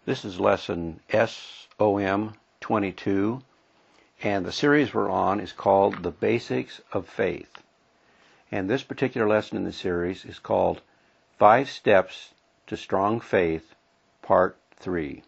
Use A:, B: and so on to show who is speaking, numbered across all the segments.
A: This is lesson SOM 22, and the series we're on is called The Basics of Faith. And this particular lesson in the series is called 5 Steps to Strong Faith, Part 3.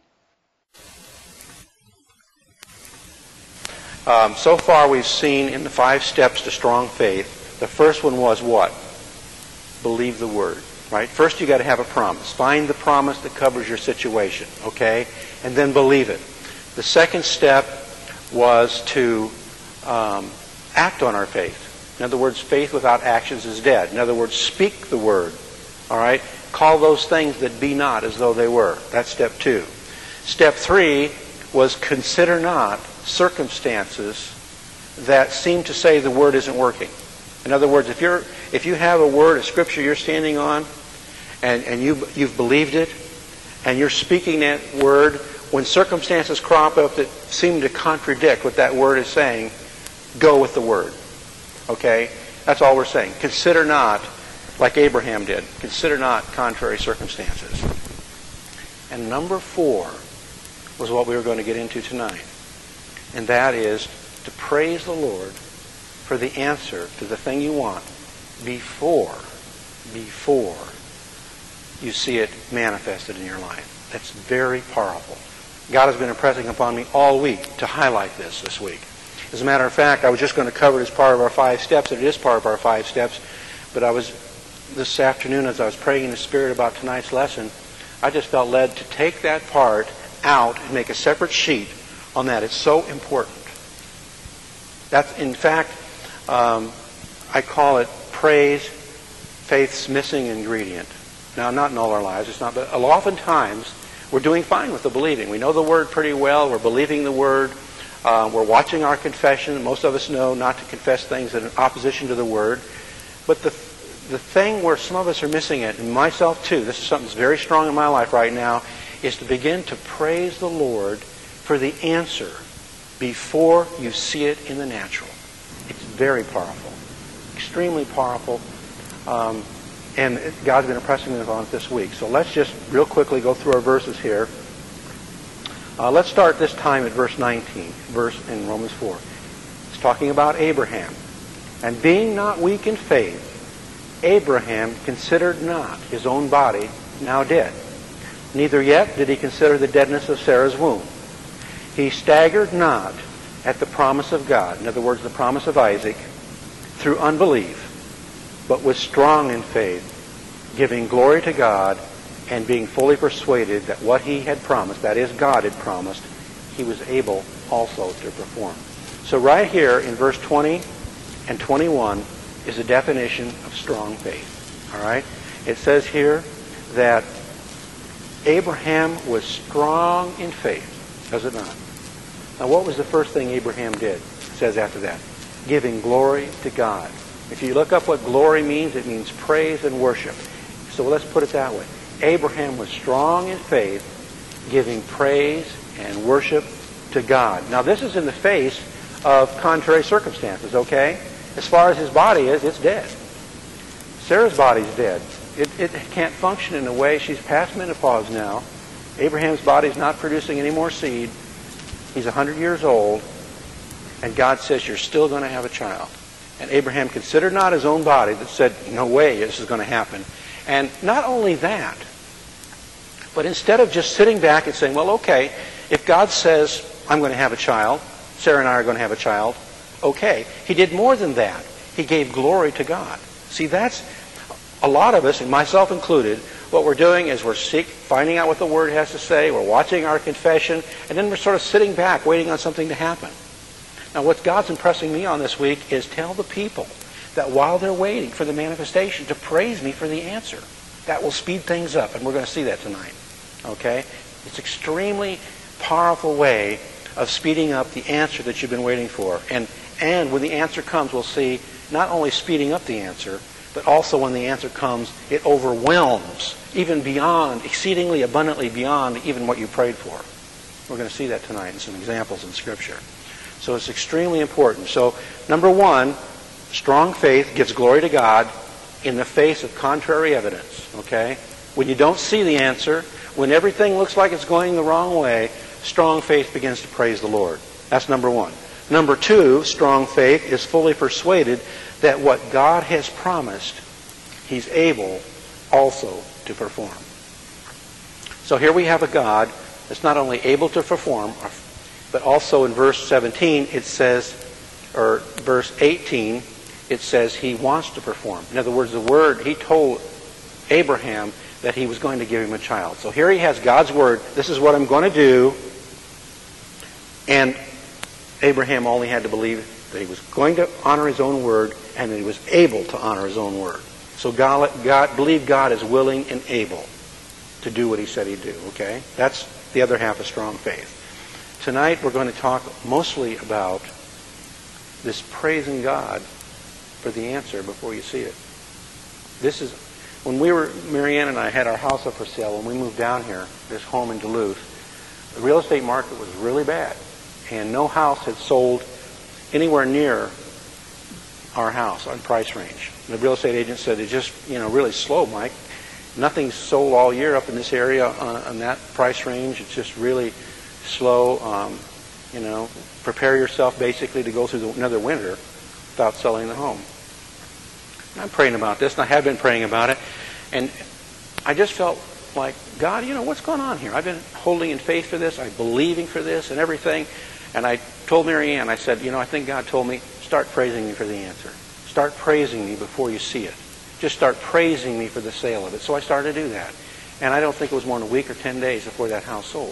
A: So far we've seen in the 5 steps to strong faith, the first one was what? Believe the Word. Right? First you got to have a promise. Find the promise that covers your situation, okay? And then believe it. The second step was to act on our faith. In other words, faith without actions is dead. In other words, speak the Word. All right? Call those things that be not as though they were. That's step 2. Step 3 was consider not circumstances that seem to say the Word isn't working. In other words, if you have a word, a scripture you're standing on, and you've believed it, and you're speaking that word, when circumstances crop up that seem to contradict what that word is saying, go with the word. Okay? That's all we're saying. Consider not, like Abraham did, consider not contrary circumstances. And number 4 was what we were going to get into tonight. And that is to praise the Lord for the answer to the thing you want before you see it manifested in your life. That's very powerful. God has been impressing upon me all week to highlight this week. As a matter of fact, I was just going to cover it as part of our 5 steps, and it is part of our 5 steps, but this afternoon as I was praying in the Spirit about tonight's lesson, I just felt led to take that part out and make a separate sheet on that. It's so important. That's, in fact, I call it praise, faith's missing ingredient. Now, not in all our lives, it's not, but oftentimes we're doing fine with the believing. We know the Word pretty well. We're believing the Word. We're watching our confession. Most of us know not to confess things that are in opposition to the Word. But the thing where some of us are missing it, and myself too, this is something that's very strong in my life right now, is to begin to praise the Lord for the answer before you see it in the natural. It's very powerful. Extremely powerful. And God's been impressing me on it this week. So let's just real quickly go through our verses here. Let's start this time at verse 19, verse in Romans 4. It's talking about Abraham. And being not weak in faith, Abraham considered not his own body now dead. Neither yet did he consider the deadness of Sarah's womb. He staggered not at the promise of God, in other words, the promise of Isaac, through unbelief, but was strong in faith, giving glory to God, and being fully persuaded that what he had promised, that is, God had promised, he was able also to perform. So right here in verse 20 and 21 is a definition of strong faith. All right? It says here that Abraham was strong in faith, does it not? Now what was the first thing Abraham did? It says after that, giving glory to God. If you look up what glory means, it means praise and worship. So let's put it that way. Abraham was strong in faith, giving praise and worship to God. Now this is in the face of contrary circumstances, okay? As far as his body is, it's dead. Sarah's body's dead. It can't function in a way. She's past menopause now. Abraham's body's not producing any more seed. He's 100 years old. And God says, you're still going to have a child. And Abraham considered not his own body, that said, no way this is going to happen. And not only that, but instead of just sitting back and saying, well, okay, if God says I'm going to have a child, Sarah and I are going to have a child, okay. He did more than that. He gave glory to God. See, that's a lot of us, and myself included, what we're doing is we're finding out what the Word has to say, we're watching our confession, and then we're sort of sitting back waiting on something to happen. Now, what God's impressing me on this week is tell the people that while they're waiting for the manifestation, to praise me for the answer. That will speed things up, and we're going to see that tonight. Okay? It's an extremely powerful way of speeding up the answer that you've been waiting for. And when the answer comes, we'll see not only speeding up the answer, but also when the answer comes, it overwhelms, even beyond, exceedingly abundantly beyond even what you prayed for. We're going to see that tonight in some examples in Scripture. So it's extremely important. So, number 1, strong faith gives glory to God in the face of contrary evidence. Okay? When you don't see the answer, when everything looks like it's going the wrong way, strong faith begins to praise the Lord. That's number one. Number two, strong faith is fully persuaded that what God has promised, He's able also to perform. So here we have a God that's not only able to perform, but also in verse 17 it says, or verse 18, it says He wants to perform. In other words, the Word, He told Abraham that He was going to give him a child. So here he has God's Word. This is what I'm going to do. And Abraham only had to believe that he was going to honor his own word and that he was able to honor his own word. So believe God is willing and able to do what He said He'd do. Okay? That's the other half of strong faith. Tonight we're going to talk mostly about this praising God for the answer before you see it. This is, when Marianne and I had our house up for sale, when we moved down here, this home in Duluth, the real estate market was really bad. And no house had sold anywhere near our house on price range. And the real estate agent said, it's just, really slow, Mike. Nothing's sold all year up in this area on that price range. It's just really slow. Prepare yourself basically to go through another winter without selling the home. And I'm praying about this, and I have been praying about it. And I just felt like, God, what's going on here? I've been holding in faith for this. I'm believing for this and everything. And I told Marianne, I said, I think God told me, start praising me for the answer. Start praising me before you see it. Just start praising me for the sale of it. So I started to do that. And I don't think it was more than a week or 10 days before that house sold.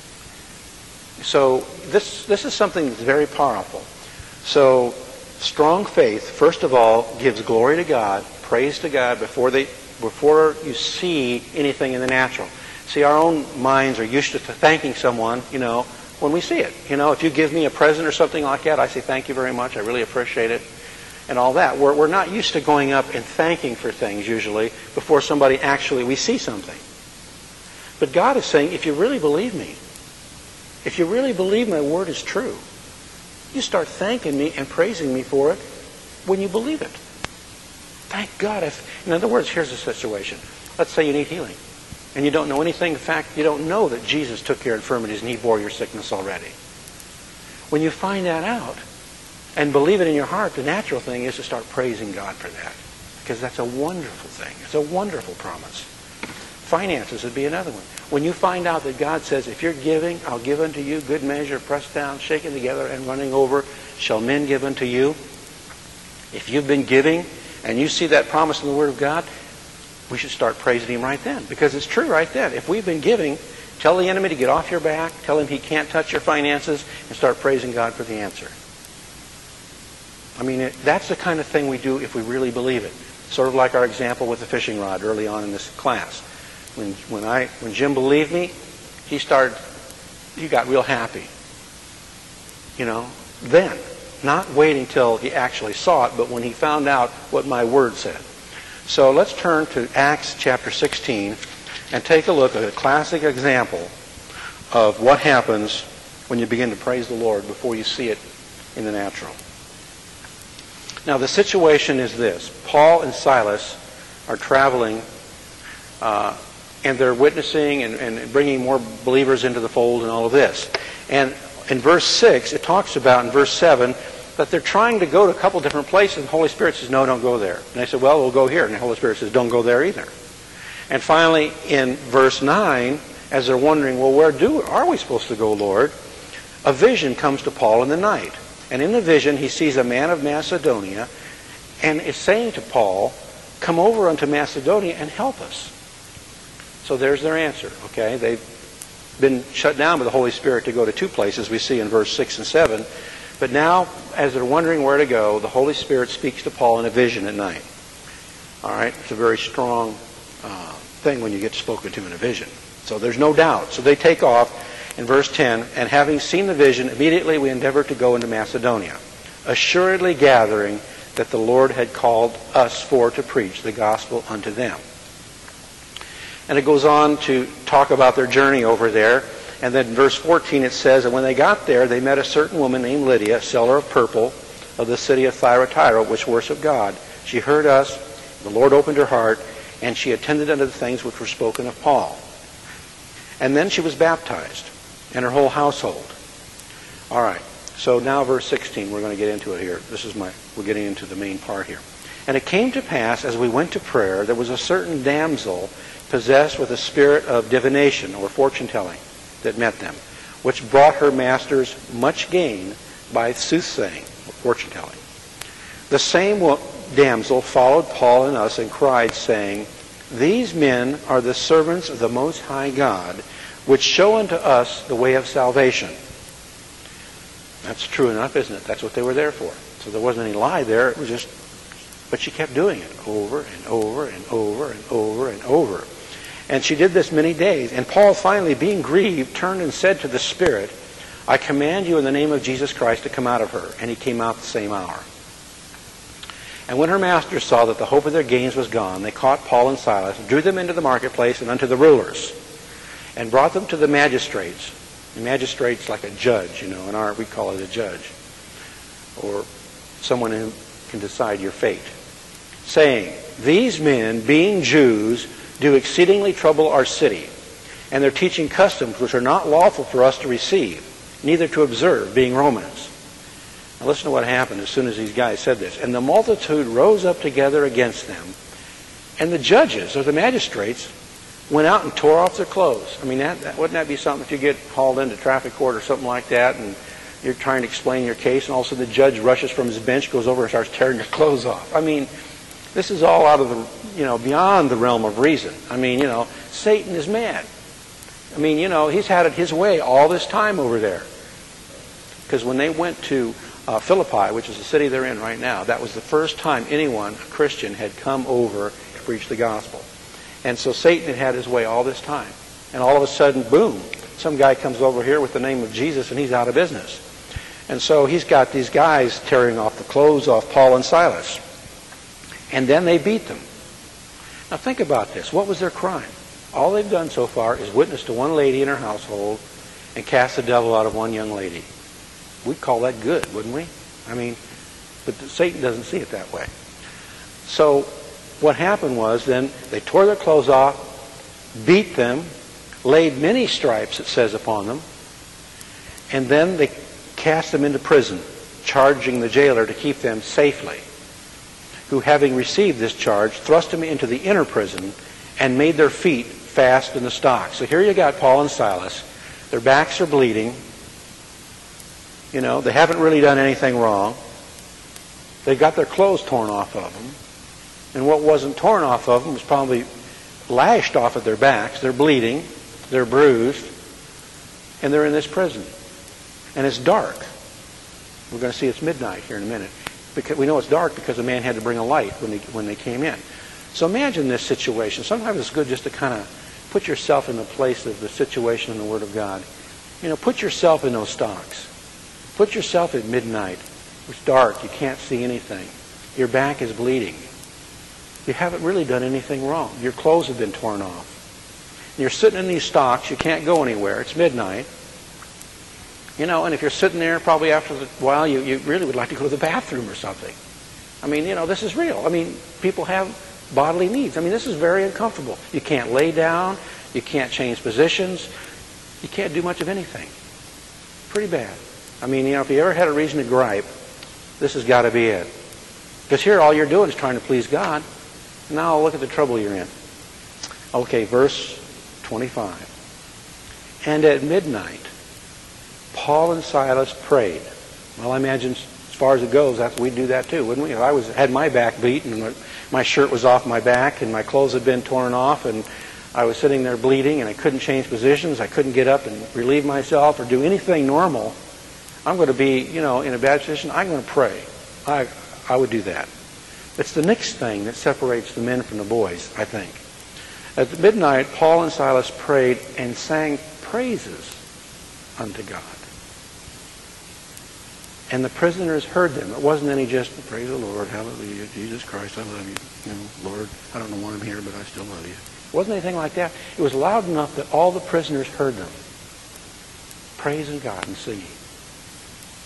A: So this is something that's very powerful. So strong faith, first of all, gives glory to God, praise to God before you see anything in the natural. See, our own minds are used to thanking someone, when we see it. If you give me a present or something like that, I say thank you very much, I really appreciate it, and all that. We're not used to going up and thanking for things usually before we see something. But God is saying, if you really believe me, if you really believe my word is true, you start thanking me and praising me for it when you believe it. Thank God. In other words, here's the situation. Let's say you need healing. And you don't know anything. In fact, you don't know that Jesus took your infirmities and He bore your sickness already. When you find that out and believe it in your heart, the natural thing is to start praising God for that. Because that's a wonderful thing. It's a wonderful promise. Finances would be another one. When you find out that God says, if you're giving, I'll give unto you good measure, pressed down, shaken together, and running over, shall men give unto you. If you've been giving and you see that promise in the Word of God, we should start praising Him right then. Because it's true right then. If we've been giving, tell the enemy to get off your back, tell him he can't touch your finances, and start praising God for the answer. That's the kind of thing we do if we really believe it. Sort of like our example with the fishing rod early on in this class. When Jim believed me, he got real happy. Then. Not waiting till he actually saw it, but when he found out what my word said. So let's turn to Acts chapter 16 and take a look at a classic example of what happens when you begin to praise the Lord before you see it in the natural. Now the situation is this. Paul and Silas are traveling and they're witnessing and bringing more believers into the fold and all of this. And in verse 6, it talks about in verse 7 that they're trying to go to a couple different places, and the Holy Spirit says, no, don't go there. And they said, well, we'll go here. And the Holy Spirit says, don't go there either. And finally, in verse 9, as they're wondering, well, where are we supposed to go, Lord? A vision comes to Paul in the night. And in the vision, he sees a man of Macedonia, and is saying to Paul, come over unto Macedonia and help us. So there's their answer, okay? They've been shut down by the Holy Spirit to go to two places we see in verse 6 and 7. But now, as they're wondering where to go, the Holy Spirit speaks to Paul in a vision at night. All right? It's a very strong thing when you get spoken to in a vision. So there's no doubt. So they take off in verse 10, and having seen the vision, immediately we endeavored to go into Macedonia, assuredly gathering that the Lord had called us for to preach the gospel unto them. And it goes on to talk about their journey over there. And then in verse 14 it says, and when they got there, they met a certain woman named Lydia, seller of purple, of the city of Thyatira, which worshiped God. She heard us, the Lord opened her heart, and she attended unto the things which were spoken of Paul. And then she was baptized, and her whole household. All right, so now verse 16, we're going to get into it here. We're getting into the main part here. And it came to pass, as we went to prayer, there was a certain damsel possessed with a spirit of divination, or fortune-telling, that met them, which brought her masters much gain by soothsaying, or fortune-telling. The same damsel followed Paul and us and cried, saying, These men are the servants of the Most High God, which show unto us the way of salvation. That's true enough, isn't it? That's what they were there for. So there wasn't any lie there. It was just, but she kept doing it over and over and over and over and over. And she did this many days. And Paul finally, being grieved, turned and said to the Spirit, I command you in the name of Jesus Christ to come out of her. And he came out the same hour. And when her masters saw that the hope of their gains was gone, they caught Paul and Silas, drew them into the marketplace and unto the rulers, and brought them to the magistrates. The magistrate's like a judge, in our we call it a judge, or someone who can decide your fate, saying, These men, being Jews, do exceedingly trouble our city, and they're teaching customs which are not lawful for us to receive, neither to observe, being Romans. Now listen to what happened as soon as these guys said this. And the multitude rose up together against them, and the judges, or the magistrates, went out and tore off their clothes. I mean, wouldn't that be something if you get hauled into traffic court or something like that, and you're trying to explain your case, and all of a sudden the judge rushes from his bench, goes over and starts tearing your clothes off. I mean, this is all out of the, beyond the realm of reason. I mean, Satan is mad. I mean, he's had it his way all this time over there. Because when they went to Philippi, which is the city they're in right now, that was the first time anyone, a Christian, had come over to preach the gospel. And so Satan had his way all this time. And all of a sudden, boom, some guy comes over here with the name of Jesus and he's out of business. And so he's got these guys tearing off the clothes off Paul and Silas. And then they beat them. Now think about this. What was their crime? All they've done so far is witness to one lady in her household and cast the devil out of one young lady. We'd call that good, wouldn't we? I mean, but Satan doesn't see it that way. So what happened was then they tore their clothes off, beat them, laid many stripes, it says, upon them, and then they cast them into prison, charging the jailer to keep them safely, who, having received this charge, thrust them into the inner prison and made their feet fast in the stocks. So here you got Paul and Silas. Their backs are bleeding. They haven't really done anything wrong. They got their clothes torn off of them. And what wasn't torn off of them was probably lashed off of their backs. They're bleeding. They're bruised. And they're in this prison. And it's dark. We're going to see it's midnight here in a minute. Because we know it's dark because a man had to bring a light when they came in. So imagine this situation. Sometimes it's good just to kind of put yourself in the place of the situation in the Word of God. Put yourself in those stocks. Put yourself at midnight. It's dark. You can't see anything. Your back is bleeding. You haven't really done anything wrong. Your clothes have been torn off. And you're sitting in these stocks. You can't go anywhere. It's midnight. And if you're sitting there, probably after a while, you really would like to go to the bathroom or something. I mean, this is real. I mean, people have bodily needs. I mean, this is very uncomfortable. You can't lay down. You can't change positions. You can't do much of anything. Pretty bad. I mean, if you ever had a reason to gripe, this has got to be it. Because here all you're doing is trying to please God. Now look at the trouble you're in. Okay, verse 25. And at midnight, Paul and Silas prayed. Well, I imagine as far as it goes, we'd do that too, wouldn't we? If I had my back beat and my shirt was off my back and my clothes had been torn off and I was sitting there bleeding and I couldn't change positions, I couldn't get up and relieve myself or do anything normal, I'm going to be, in a bad position. I'm going to pray. I would do that. It's the next thing that separates the men from the boys, I think. At midnight, Paul and Silas prayed and sang praises unto God. And the prisoners heard them. It wasn't any just, praise the Lord, hallelujah, Jesus Christ, I love you. Lord, I don't know why I'm here, but I still love you. It wasn't anything like that. It was loud enough that all the prisoners heard them praising God and singing.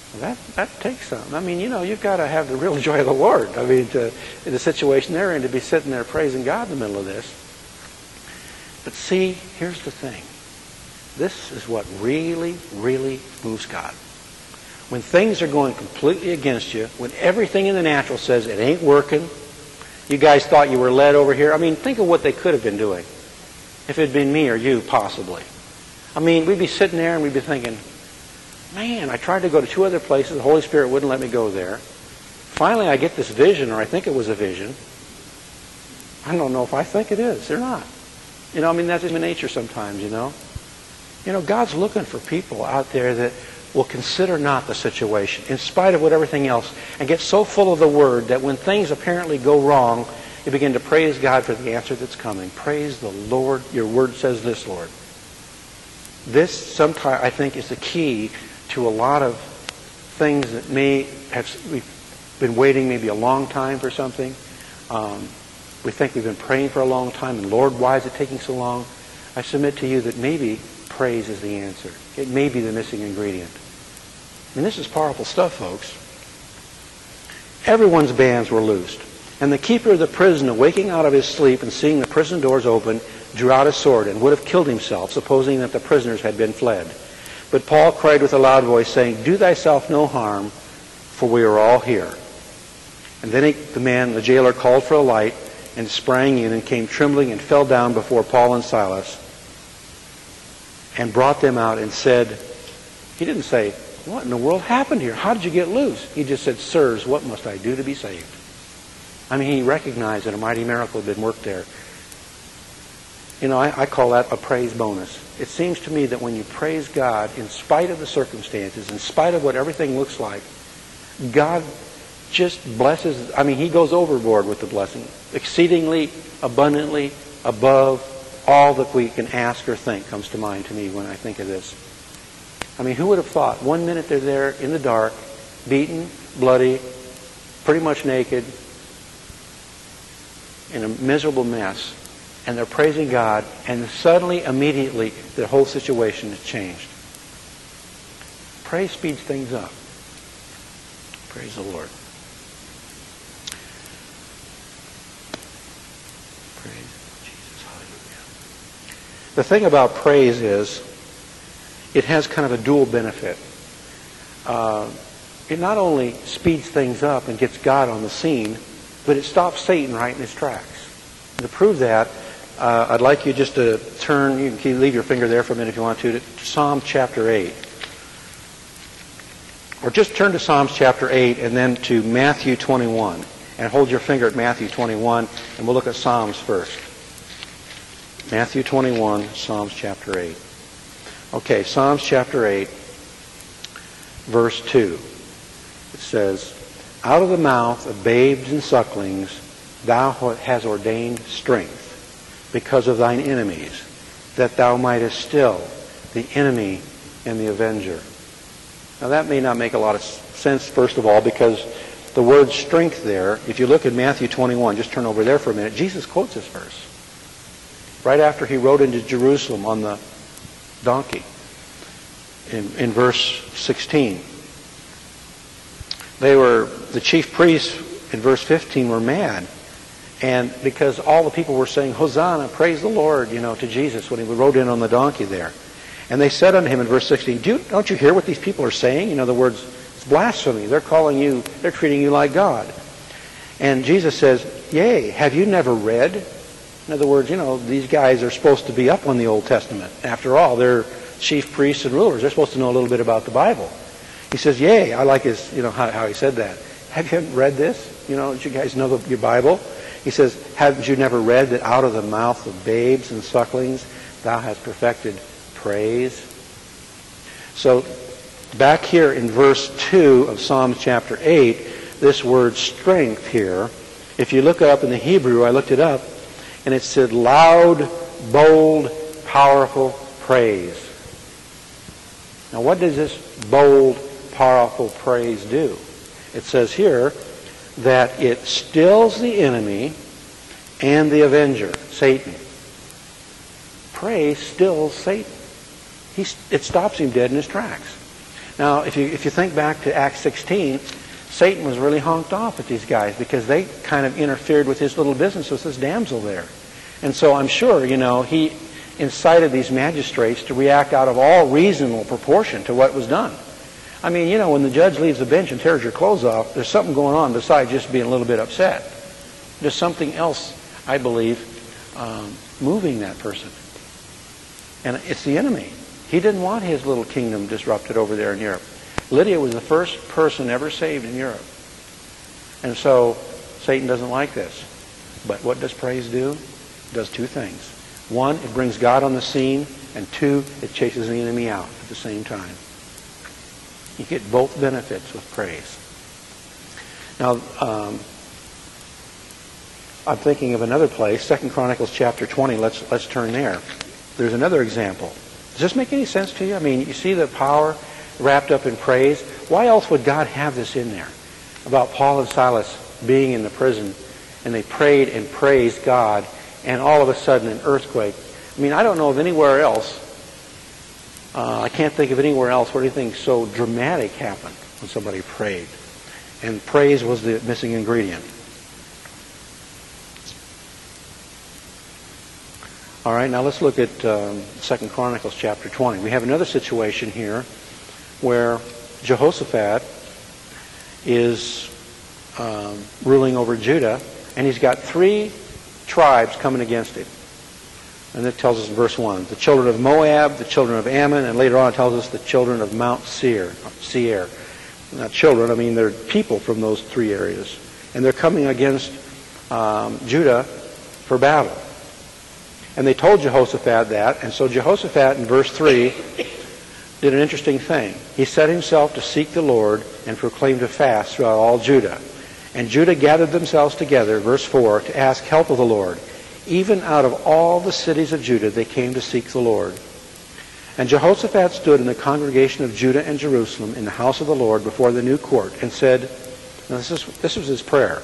A: Well, that takes something. I mean, you've got to have the real joy of the Lord. I mean, in the situation they're in, to be sitting there praising God in the middle of this. But see, here's the thing. This is what really, really moves God. When things are going completely against you, when everything in the natural says it ain't working, you guys thought you were led over here. I mean, think of what they could have been doing if it had been me or you, possibly. I mean, we'd be sitting there and we'd be thinking, man, I tried to go to 2 other places. The Holy Spirit wouldn't let me go there. Finally, I get this vision, or I think it was a vision. I don't know if I think it is or not. I mean, that's human nature sometimes, God's looking for people out there that will consider not the situation, in spite of what everything else, and get so full of the Word that when things apparently go wrong, you begin to praise God for the answer that's coming. Praise the Lord. Your Word says this, Lord. This, sometimes, I think, is the key to a lot of things that we've been waiting maybe a long time for something. We think we've been praying for a long time, and Lord, why is it taking so long? I submit to you that maybe praise is the answer. It may be the missing ingredient. And this is powerful stuff, folks. Everyone's bands were loosed. And the keeper of the prison, awaking out of his sleep and seeing the prison doors open, drew out his sword and would have killed himself, supposing that the prisoners had been fled. But Paul cried with a loud voice, saying, "Do thyself no harm, for we are all here." And then the jailer, called for a light and sprang in and came trembling and fell down before Paul and Silas and brought them out and said, he didn't say, "What in the world happened here? How did you get loose?" He just said, "Sirs, what must I do to be saved?" I mean, he recognized that a mighty miracle had been worked there. I call that a praise bonus. It seems to me that when you praise God, in spite of the circumstances, in spite of what everything looks like, God just blesses. I mean, he goes overboard with the blessing. Exceedingly, abundantly, above all that we can ask or think comes to mind to me when I think of this. I mean, who would have thought? 1 minute they're there in the dark, beaten, bloody, pretty much naked, in a miserable mess, and they're praising God, and suddenly, immediately, the whole situation has changed. Praise speeds things up. Praise the Lord. Praise Jesus. Hallelujah. The thing about praise is, it has kind of a dual benefit. It not only speeds things up and gets God on the scene, but it stops Satan right in his tracks. And to prove that, I'd like you just to turn, you can leave your finger there for a minute if you want to Psalm chapter 8. Or just turn to Psalms chapter 8 and then to Matthew 21. And hold your finger at Matthew 21, and we'll look at Psalms first. Matthew 21, Psalms chapter 8. Okay, Psalms chapter 8, verse 2. It says, "Out of the mouth of babes and sucklings thou hast ordained strength, because of thine enemies, that thou mightest still the enemy and the avenger." Now that may not make a lot of sense, first of all, because the word strength there, if you look at Matthew 21, just turn over there for a minute, Jesus quotes this verse. Right after he rode into Jerusalem on the donkey, in verse 16. The chief priests in verse 15 were mad. And because all the people were saying, "Hosanna, praise the Lord," to Jesus when he rode in on the donkey there. And they said unto him in verse 16, don't you hear what these people are saying? In other words, it's blasphemy. They're treating you like God. And Jesus says, "Yea, have you never read?" In other words, these guys are supposed to be up on the Old Testament. After all, they're chief priests and rulers. They're supposed to know a little bit about the Bible. He says, "Yea," I like his, how he said that. "Have you read this? Don't you guys know your Bible?" He says, "Haven't you never read that out of the mouth of babes and sucklings thou hast perfected praise?" So back here in verse 2 of Psalm chapter 8, this word strength here, if you look it up in the Hebrew, I looked it up, and it said loud, bold, powerful praise. Now what does this bold, powerful praise do? It says here that it stills the enemy and the avenger, Satan. Praise stills Satan. It stops him dead in his tracks. Now, if you think back to Acts 16, Satan was really honked off at these guys because they kind of interfered with his little business with this damsel there. And so I'm sure, he incited these magistrates to react out of all reasonable proportion to what was done. I mean, when the judge leaves the bench and tears your clothes off, there's something going on besides just being a little bit upset. There's something else, I believe, moving that person. And it's the enemy. He didn't want his little kingdom disrupted over there in Europe. Lydia was the first person ever saved in Europe. And so Satan doesn't like this. But what does praise do? It does two things. One, it brings God on the scene. And two, it chases the enemy out at the same time. You get both benefits with praise. Now, I'm thinking of another place, 2 Chronicles chapter 20. Let's turn there. There's another example. Does this make any sense to you? I mean, you see the power wrapped up in praise. Why else would God have this in there? About Paul and Silas being in the prison, and they prayed and praised God, and all of a sudden an earthquake. I mean, I don't know of anywhere else, I can't think of anywhere else where anything so dramatic happened when somebody prayed. And praise was the missing ingredient. All right, now let's look at 2 Chronicles chapter 20. We have another situation here where Jehoshaphat is ruling over Judah, and he's got 3 tribes coming against him. And it tells us in verse 1, the children of Moab, the children of Ammon, and later on it tells us the children of Mount Seir. Not children, I mean they're people from those 3 areas. And they're coming against Judah for battle. And they told Jehoshaphat that, and so Jehoshaphat in verse 3 did an interesting thing. He set himself to seek the Lord and proclaimed a fast throughout all Judah. And Judah gathered themselves together, verse 4, to ask help of the Lord. Even out of all the cities of Judah they came to seek the Lord. And Jehoshaphat stood in the congregation of Judah and Jerusalem in the house of the Lord before the new court and said, now this was his prayer,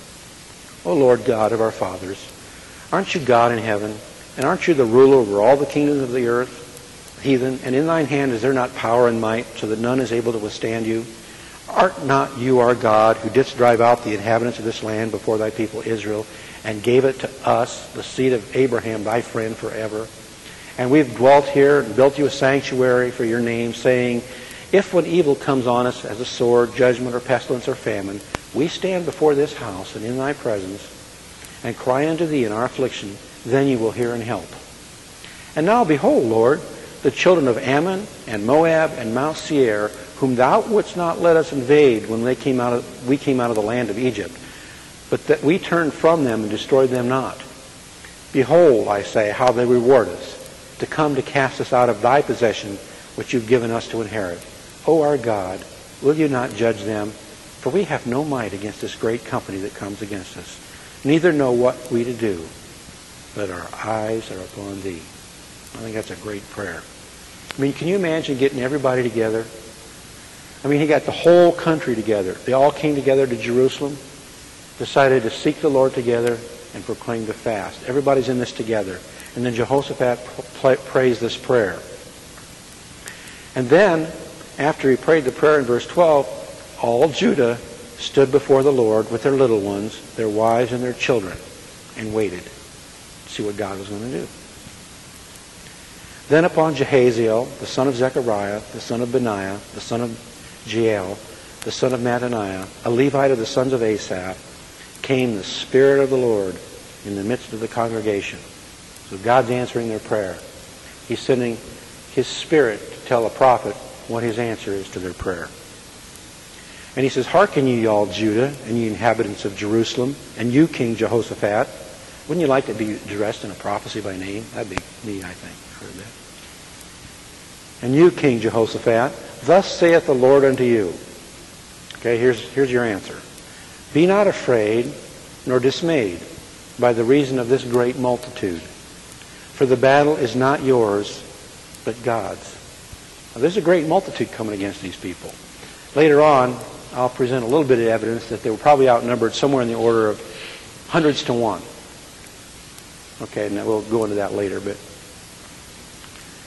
A: O Lord God of our fathers, aren't you God in heaven? And aren't you the ruler over all the kingdoms of the earth, heathen? And in thine hand is there not power and might, so that none is able to withstand you? Art not you our God, who didst drive out the inhabitants of this land before thy people Israel, and gave it to us, the seed of Abraham, thy friend, forever? And we've dwelt here and built you a sanctuary for your name, saying, if when evil comes on us as a sword, judgment, or pestilence, or famine, we stand before this house and in thy presence, and cry unto thee in our affliction, then you will hear and help. And now, behold, Lord, the children of Ammon and Moab and Mount Seir, whom thou wouldst not let us invade when we came out of the land of Egypt, but that we turned from them and destroyed them not. Behold, I say, how they reward us, to come to cast us out of thy possession, which you've given us to inherit. O our God, will you not judge them? For we have no might against this great company that comes against us, neither know what we to do, but our eyes are upon thee. I think that's a great prayer. I mean, can you imagine getting everybody together? I mean, he got the whole country together. They all came together to Jerusalem, decided to seek the Lord together, and proclaim the fast. Everybody's in this together. And then Jehoshaphat prays this prayer. And then, after he prayed the prayer in verse 12, all Judah stood before the Lord with their little ones, their wives and their children, and waited to see what God was going to do. Then upon Jehaziel, the son of Zechariah, the son of Benaiah, the son of Jeiel, the son of Mattaniah, a Levite of the sons of Asaph, came the Spirit of the Lord in the midst of the congregation. So God's answering their prayer. He's sending His Spirit to tell a prophet what His answer is to their prayer. And He says, hearken ye all Judah, and ye inhabitants of Jerusalem, and you, King Jehoshaphat. Wouldn't you like to be addressed in a prophecy by name? That'd be neat, I think, for a bit. And you, King Jehoshaphat, thus saith the Lord unto you. Okay, here's your answer. Be not afraid nor dismayed by the reason of this great multitude. For the battle is not yours, but God's. Now, there's a great multitude coming against these people. Later on, I'll present a little bit of evidence that they were probably outnumbered somewhere in the order of hundreds to one. Okay, and we'll go into that later. But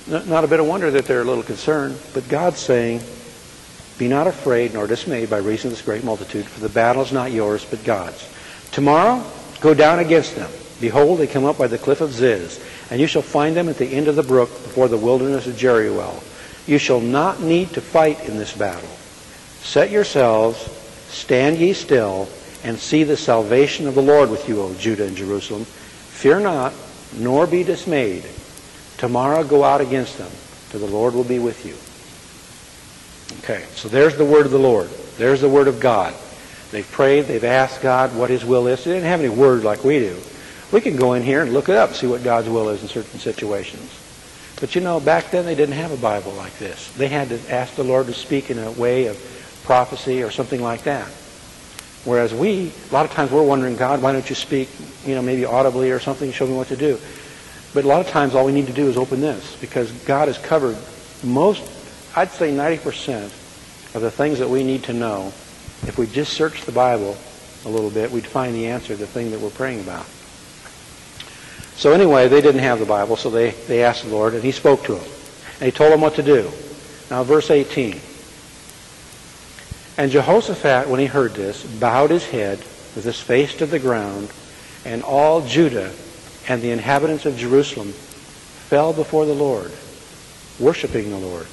A: Not a bit of wonder that they're a little concerned, but God's saying, be not afraid nor dismayed by reason of this great multitude, for the battle is not yours, but God's. Tomorrow, go down against them. Behold, they come up by the cliff of Ziz, and you shall find them at the end of the brook before the wilderness of Jeruel. You shall not need to fight in this battle. Set yourselves, stand ye still, and see the salvation of the Lord with you, O Judah and Jerusalem. Fear not, nor be dismayed. Tomorrow go out against them, for the Lord will be with you. Okay, so there's the word of the Lord. There's the word of God. They've prayed, they've asked God what his will is. They didn't have any word like we do. We can go in here and look it up, see what God's will is in certain situations. But you know, back then they didn't have a Bible like this. They had to ask the Lord to speak in a way of prophecy or something like that. Whereas a lot of times we're wondering, God, why don't you speak, maybe audibly or something, show me what to do. But a lot of times all we need to do is open this, because God has covered I'd say 90% of the things that we need to know. If we just search the Bible a little bit, we'd find the answer to the thing that we're praying about. So anyway, they didn't have the Bible, so they asked the Lord, and he spoke to them. And he told them what to do. Now, verse 18. And Jehoshaphat, when he heard this, bowed his head with his face to the ground, and all Judah and the inhabitants of Jerusalem fell before the Lord, worshiping the Lord.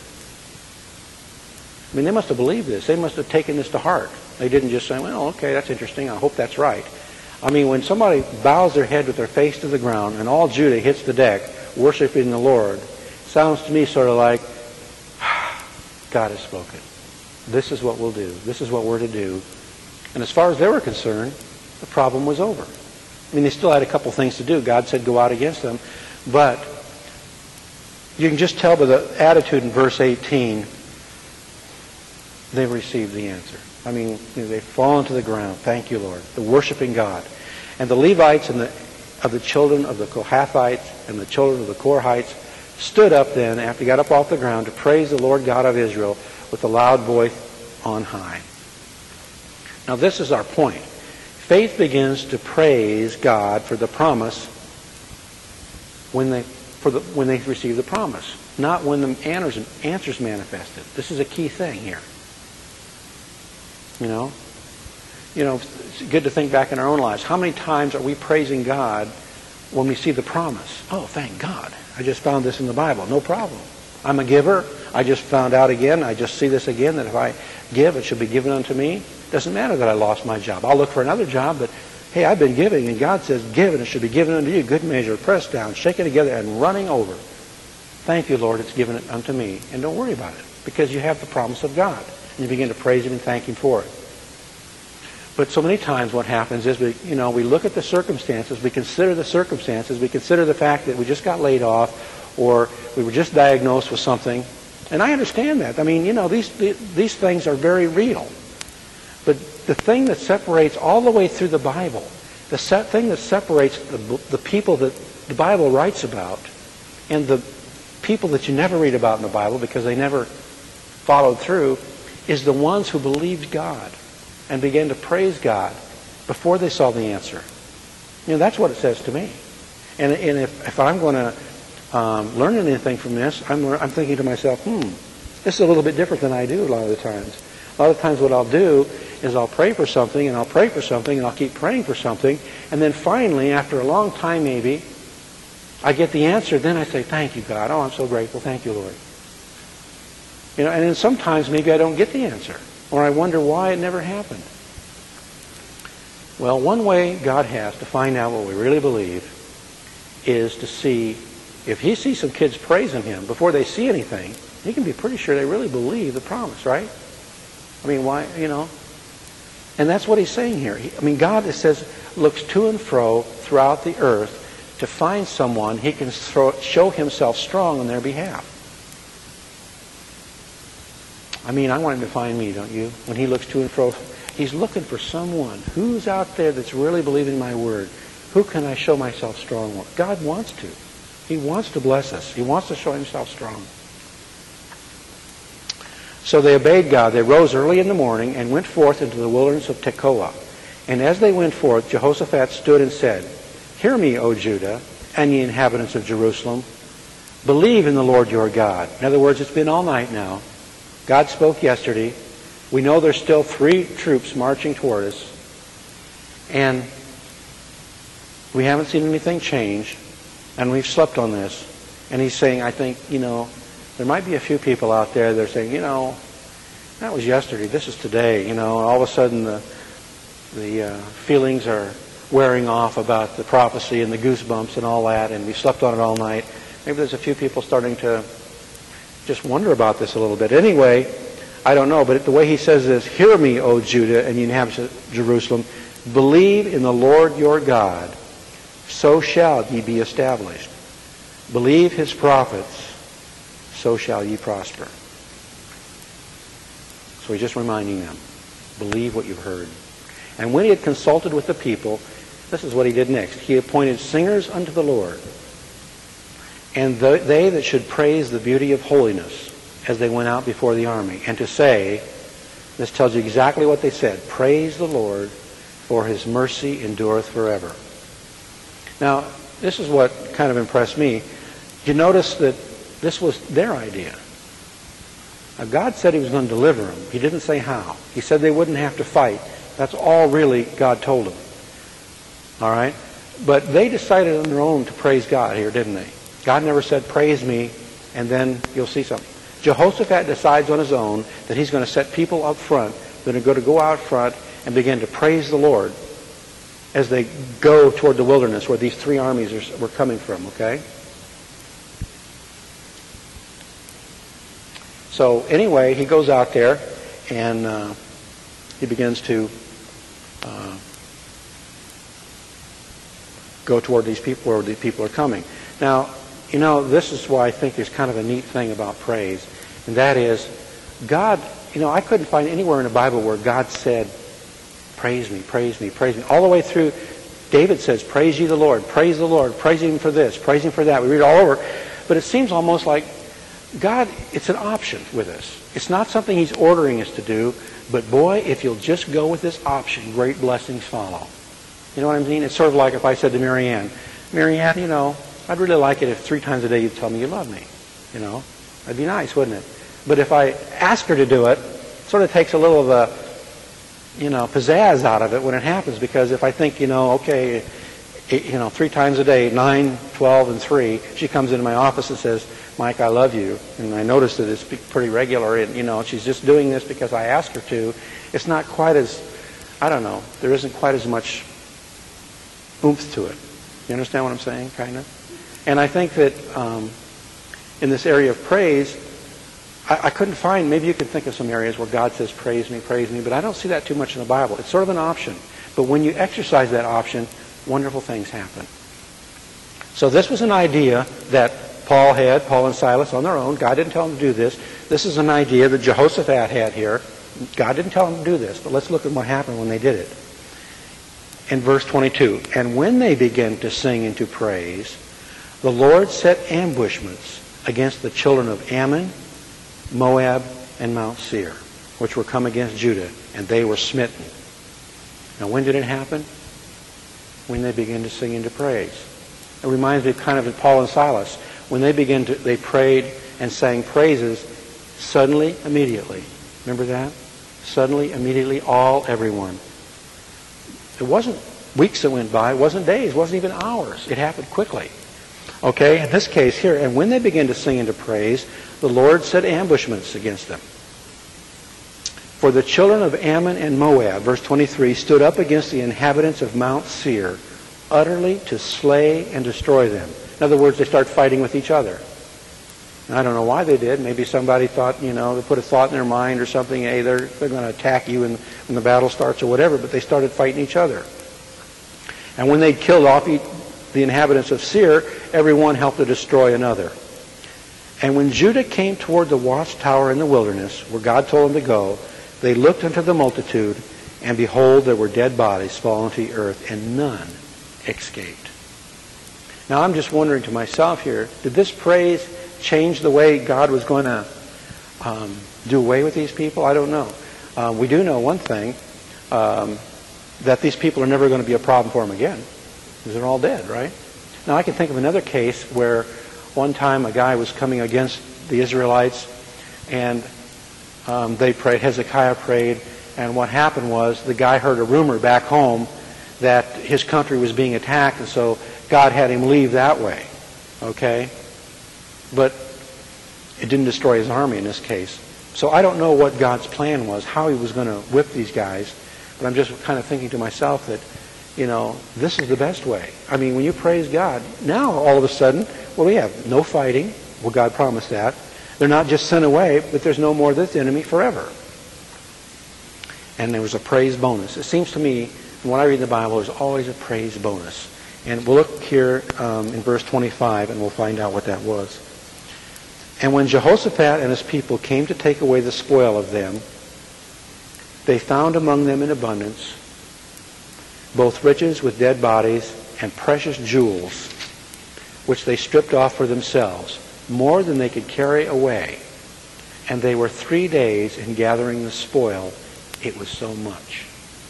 A: I mean, they must have believed this. They must have taken this to heart. They didn't just say, well, okay, that's interesting. I hope that's right. I mean, when somebody bows their head with their face to the ground and all Judah hits the deck, worshiping the Lord, sounds to me sort of like, God has spoken. This is what we'll do. This is what we're to do. And as far as they were concerned, the problem was over. I mean, they still had a couple things to do. God said go out against them. But you can just tell by the attitude in verse 18, they've received the answer. I mean, they've fallen to the ground. Thank you, Lord. They're worshiping God. And the Levites and of the children of the Kohathites and the children of the Korahites stood up then, after they got up off the ground, to praise the Lord God of Israel with a loud voice on high. Now this is our point. Faith begins to praise God for the promise when they receive the promise, not when the answers manifested. This is a key thing here. It's good to think back in our own lives. How many times are we praising God when we see the promise? Oh, thank God. I just found this in the Bible. No problem. I'm a giver. I just found out again. I just see this again, that if I give, it should be given unto me. Doesn't matter that I lost my job. I'll look for another job, but hey, I've been giving, and God says, give, and it should be given unto you. Good measure, pressed down, shaken together, and running over. Thank you, Lord, it's given it unto me. And don't worry about it, because you have the promise of God. And you begin to praise Him and thank Him for it. But so many times what happens is we look at the circumstances, we consider the circumstances, we consider the fact that we just got laid off, or we were just diagnosed with something. And I understand that. I mean, these things are very real. But the thing that separates all the way through the Bible, the thing that separates the people that the Bible writes about and the people that you never read about in the Bible because they never followed through, is the ones who believed God and began to praise God before they saw the answer. That's what it says to me. And if I'm going to learn anything from this, I'm thinking to myself, this is a little bit different than I do a lot of the times. A lot of times what I'll do is I'll pray for something, and I'll pray for something, and I'll keep praying for something, and then finally, after a long time maybe, I get the answer. Then I say, thank you, God. Oh, I'm so grateful. Thank you, Lord. And then sometimes maybe I don't get the answer, or I wonder why it never happened. Well, one way God has to find out what we really believe is to see, if He sees some kids praising Him before they see anything, He can be pretty sure they really believe the promise, right? I mean, why, And that's what He's saying here. God, it says, looks to and fro throughout the earth to find someone He can show Himself strong on their behalf. I want Him to find me, don't you? When He looks to and fro, He's looking for someone. Who's out there that's really believing my word? Who can I show myself strong with? God wants to. He wants to bless us. He wants to show Himself strong. So they obeyed God. They rose early in the morning and went forth into the wilderness of Tekoa. And as they went forth, Jehoshaphat stood and said, Hear me, O Judah, and ye inhabitants of Jerusalem. Believe in the Lord your God. In other words, it's been all night now. God spoke yesterday. We know there's still 3 troops marching toward us. And we haven't seen anything change. And we've slept on this. And he's saying, I think, there might be a few people out there that are saying, that was yesterday. This is today. All of a sudden the feelings are wearing off about the prophecy and the goosebumps and all that. And we slept on it all night. Maybe there's a few people starting to just wonder about this a little bit. Anyway, I don't know, but the way he says this, hear me, O Judah, and you inhabitants of Jerusalem, believe in the Lord your God, so shall ye be established. Believe his prophets, so shall ye prosper. So he's just reminding them, believe what you've heard. And when he had consulted with the people, this is what he did next. He appointed singers unto the Lord, and they that should praise the beauty of holiness as they went out before the army. And to say, this tells you exactly what they said, praise the Lord, for his mercy endureth forever. Now, this is what kind of impressed me. You notice that this was their idea. Now, God said he was going to deliver them. He didn't say how. He said they wouldn't have to fight. That's all really God told them. All right? But they decided on their own to praise God here, didn't they? God never said, praise me, and then you'll see something. Jehoshaphat decides on his own that he's going to set people up front that are going to go out front and begin to praise the Lord as they go toward the wilderness where these 3 armies were coming from, okay? So anyway, he goes out there and he begins to go toward these people where these people are coming. Now, this is why I think there's kind of a neat thing about praise, and that is God, I couldn't find anywhere in the Bible where God said, praise me, praise me, praise me. All the way through, David says, praise ye the Lord, praise him for this, praise him for that. We read it all over, but it seems almost like God, it's an option with us. It's not something he's ordering us to do, but boy, if you'll just go with this option, great blessings follow. You know what I mean? It's sort of like if I said to Marianne, I'd really like it if 3 times a day you'd tell me you love me. That'd be nice, wouldn't it? But if I ask her to do it, it sort of takes a little of a, pizzazz out of it when it happens, because if I think, 3 times a day, 9, 12, and 3, she comes into my office and says, Mike, I love you. And I notice that it's pretty regular, and, she's just doing this because I asked her to. It's not quite as, there isn't quite as much oomph to it. You understand what I'm saying, kind of? And I think that in this area of praise, I couldn't find, maybe you could think of some areas where God says, praise me, but I don't see that too much in the Bible. It's sort of an option. But when you exercise that option, wonderful things happen. So this was an idea that Paul and Silas on their own. God didn't tell them to do this. This is an idea that Jehoshaphat had here. God didn't tell them to do this, but let's look at what happened when they did it. In verse 22, and when they began to sing and to praise, the Lord set ambushments against the children of Ammon, Moab, and Mount Seir, which were come against Judah, and they were smitten. Now, when did it happen? When they began to sing and to praise. It reminds me kind of Paul and Silas. When they prayed and sang praises, suddenly, immediately. Remember that? Suddenly, immediately, everyone. It wasn't weeks that went by. It wasn't days. It wasn't even hours. It happened quickly. Okay, in this case here, and when they began to sing and to praise, the Lord set ambushments against them. For the children of Ammon and Moab, verse 23, stood up against the inhabitants of Mount Seir, utterly to slay and destroy them. In other words, they start fighting with each other. And I don't know why they did. Maybe somebody thought, they put a thought in their mind or something, hey, they're going to attack you when the battle starts or whatever, but they started fighting each other. And when they killed off the inhabitants of Seir, everyone helped to destroy another. And when Judah came toward the watchtower in the wilderness, where God told them to go, they looked unto the multitude, and behold, there were dead bodies fallen to the earth, and none escaped. Now I'm just wondering to myself here, did this praise change the way God was going to do away with these people? I don't know. We do know one thing, that these people are never going to be a problem for him again, because they're all dead, right? Now I can think of another case where One time a guy was coming against the Israelites, and they prayed, Hezekiah prayed, and what happened was the guy heard a rumor back home that his country was being attacked, and so God had him leave that way. Okay? But it didn't destroy his army in this case. So I don't know what God's plan was, how he was going to whip these guys, but I'm just kind of thinking to myself that, this is the best way. I mean, when you praise God, now all of a sudden, well, we have no fighting. Well, God promised that. They're not just sent away, but there's no more of this enemy forever. And there was a praise bonus. It seems to me, when I read the Bible, there's always a praise bonus. And we'll look here in verse 25, and we'll find out what that was. And when Jehoshaphat and his people came to take away the spoil of them, they found among them in abundance both riches with dead bodies and precious jewels, which they stripped off for themselves, more than they could carry away. And they were 3 days in gathering the spoil. It was so much.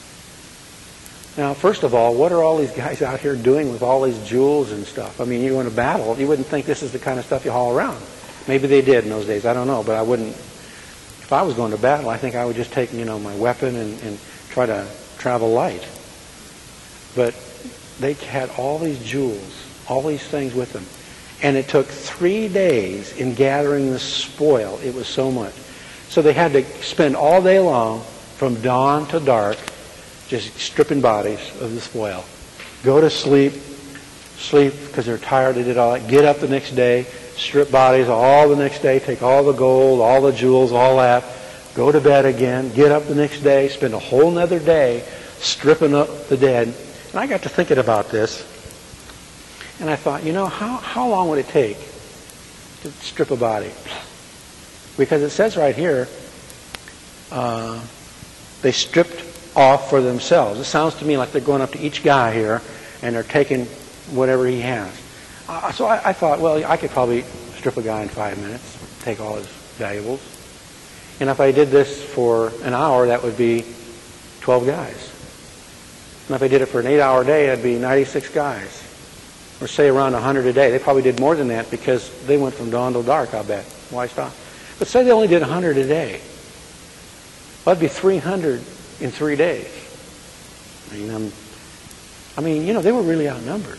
A: Now, first of all, what are all these guys out here doing with all these jewels and stuff? I mean, you go into battle, you wouldn't think this is the kind of stuff you haul around. Maybe they did in those days. I don't know, but I wouldn't. If I was going to battle, I think I would just take, my weapon and try to travel light. But they had all these jewels, all these things with them. And it took 3 days in gathering the spoil. It was so much. So they had to spend all day long, from dawn to dark, just stripping bodies of the spoil. Go to sleep because they're tired, they did all that. Get up the next day, strip bodies all the next day, take all the gold, all the jewels, all that. Go to bed again, get up the next day, spend a whole nother day stripping up the dead. And I got to thinking about this, and I thought, how long would it take to strip a body? Because it says right here, they stripped off for themselves. It sounds to me like they're going up to each guy here, and they're taking whatever he has. So I thought, well, I could probably strip a guy in 5 minutes, take all his valuables. And if I did this for an hour, that would be 12 guys. And if I did it for an 8-hour day, that'd be 96 guys. Or say around 100 a day. They probably did more than that because they went from dawn till dark, I'll bet. Why stop? But say they only did 100 a day. Well, that'd be 300 in 3 days. I mean, they were really outnumbered.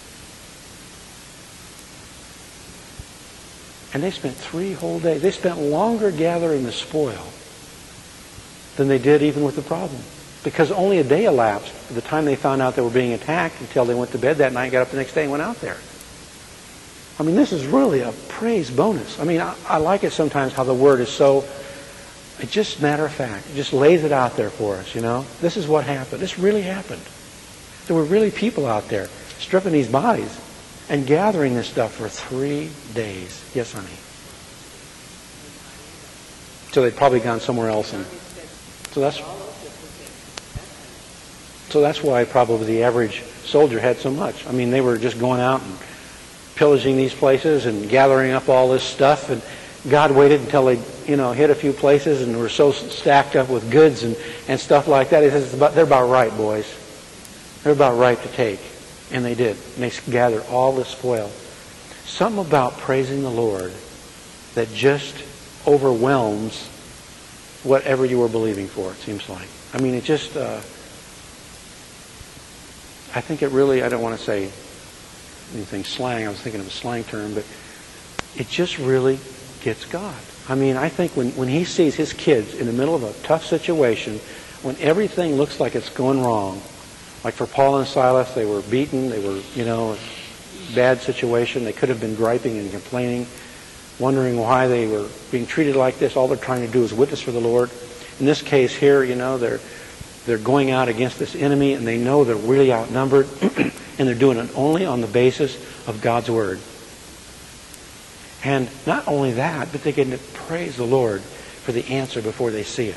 A: And they spent 3 whole days. They spent longer gathering the spoil than they did even with the problem. Because only a day elapsed from the time they found out they were being attacked until they went to bed that night, got up the next day and went out there. I mean, this is really a praise bonus. I mean, I like it sometimes how the Word is so, it's just matter of fact. It just lays it out there for us, This is what happened. This really happened. There were really people out there stripping these bodies and gathering this stuff for 3 days. Yes, honey. So they'd probably gone somewhere else. So that's why probably the average soldier had so much. I mean, they were just going out and pillaging these places and gathering up all this stuff. And God waited until they, hit a few places and were so stacked up with goods and stuff like that. He says, they're about right, boys. They're about right to take. And they did. And they gathered all the spoil. Something about praising the Lord that just overwhelms whatever you were believing for, it seems like. I mean, it just... I think it really, I don't want to say anything slang, I was thinking of a slang term, but it just really gets God. I mean, I think when he sees his kids in the middle of a tough situation, when everything looks like it's going wrong, like for Paul and Silas, they were beaten, they were, bad situation, they could have been griping and complaining, wondering why they were being treated like this. All they're trying to do is witness for the Lord. In this case here, they're going out against this enemy, and they know they're really outnumbered, and they're doing it only on the basis of God's Word. And not only that, but they can praise the Lord for the answer before they see it.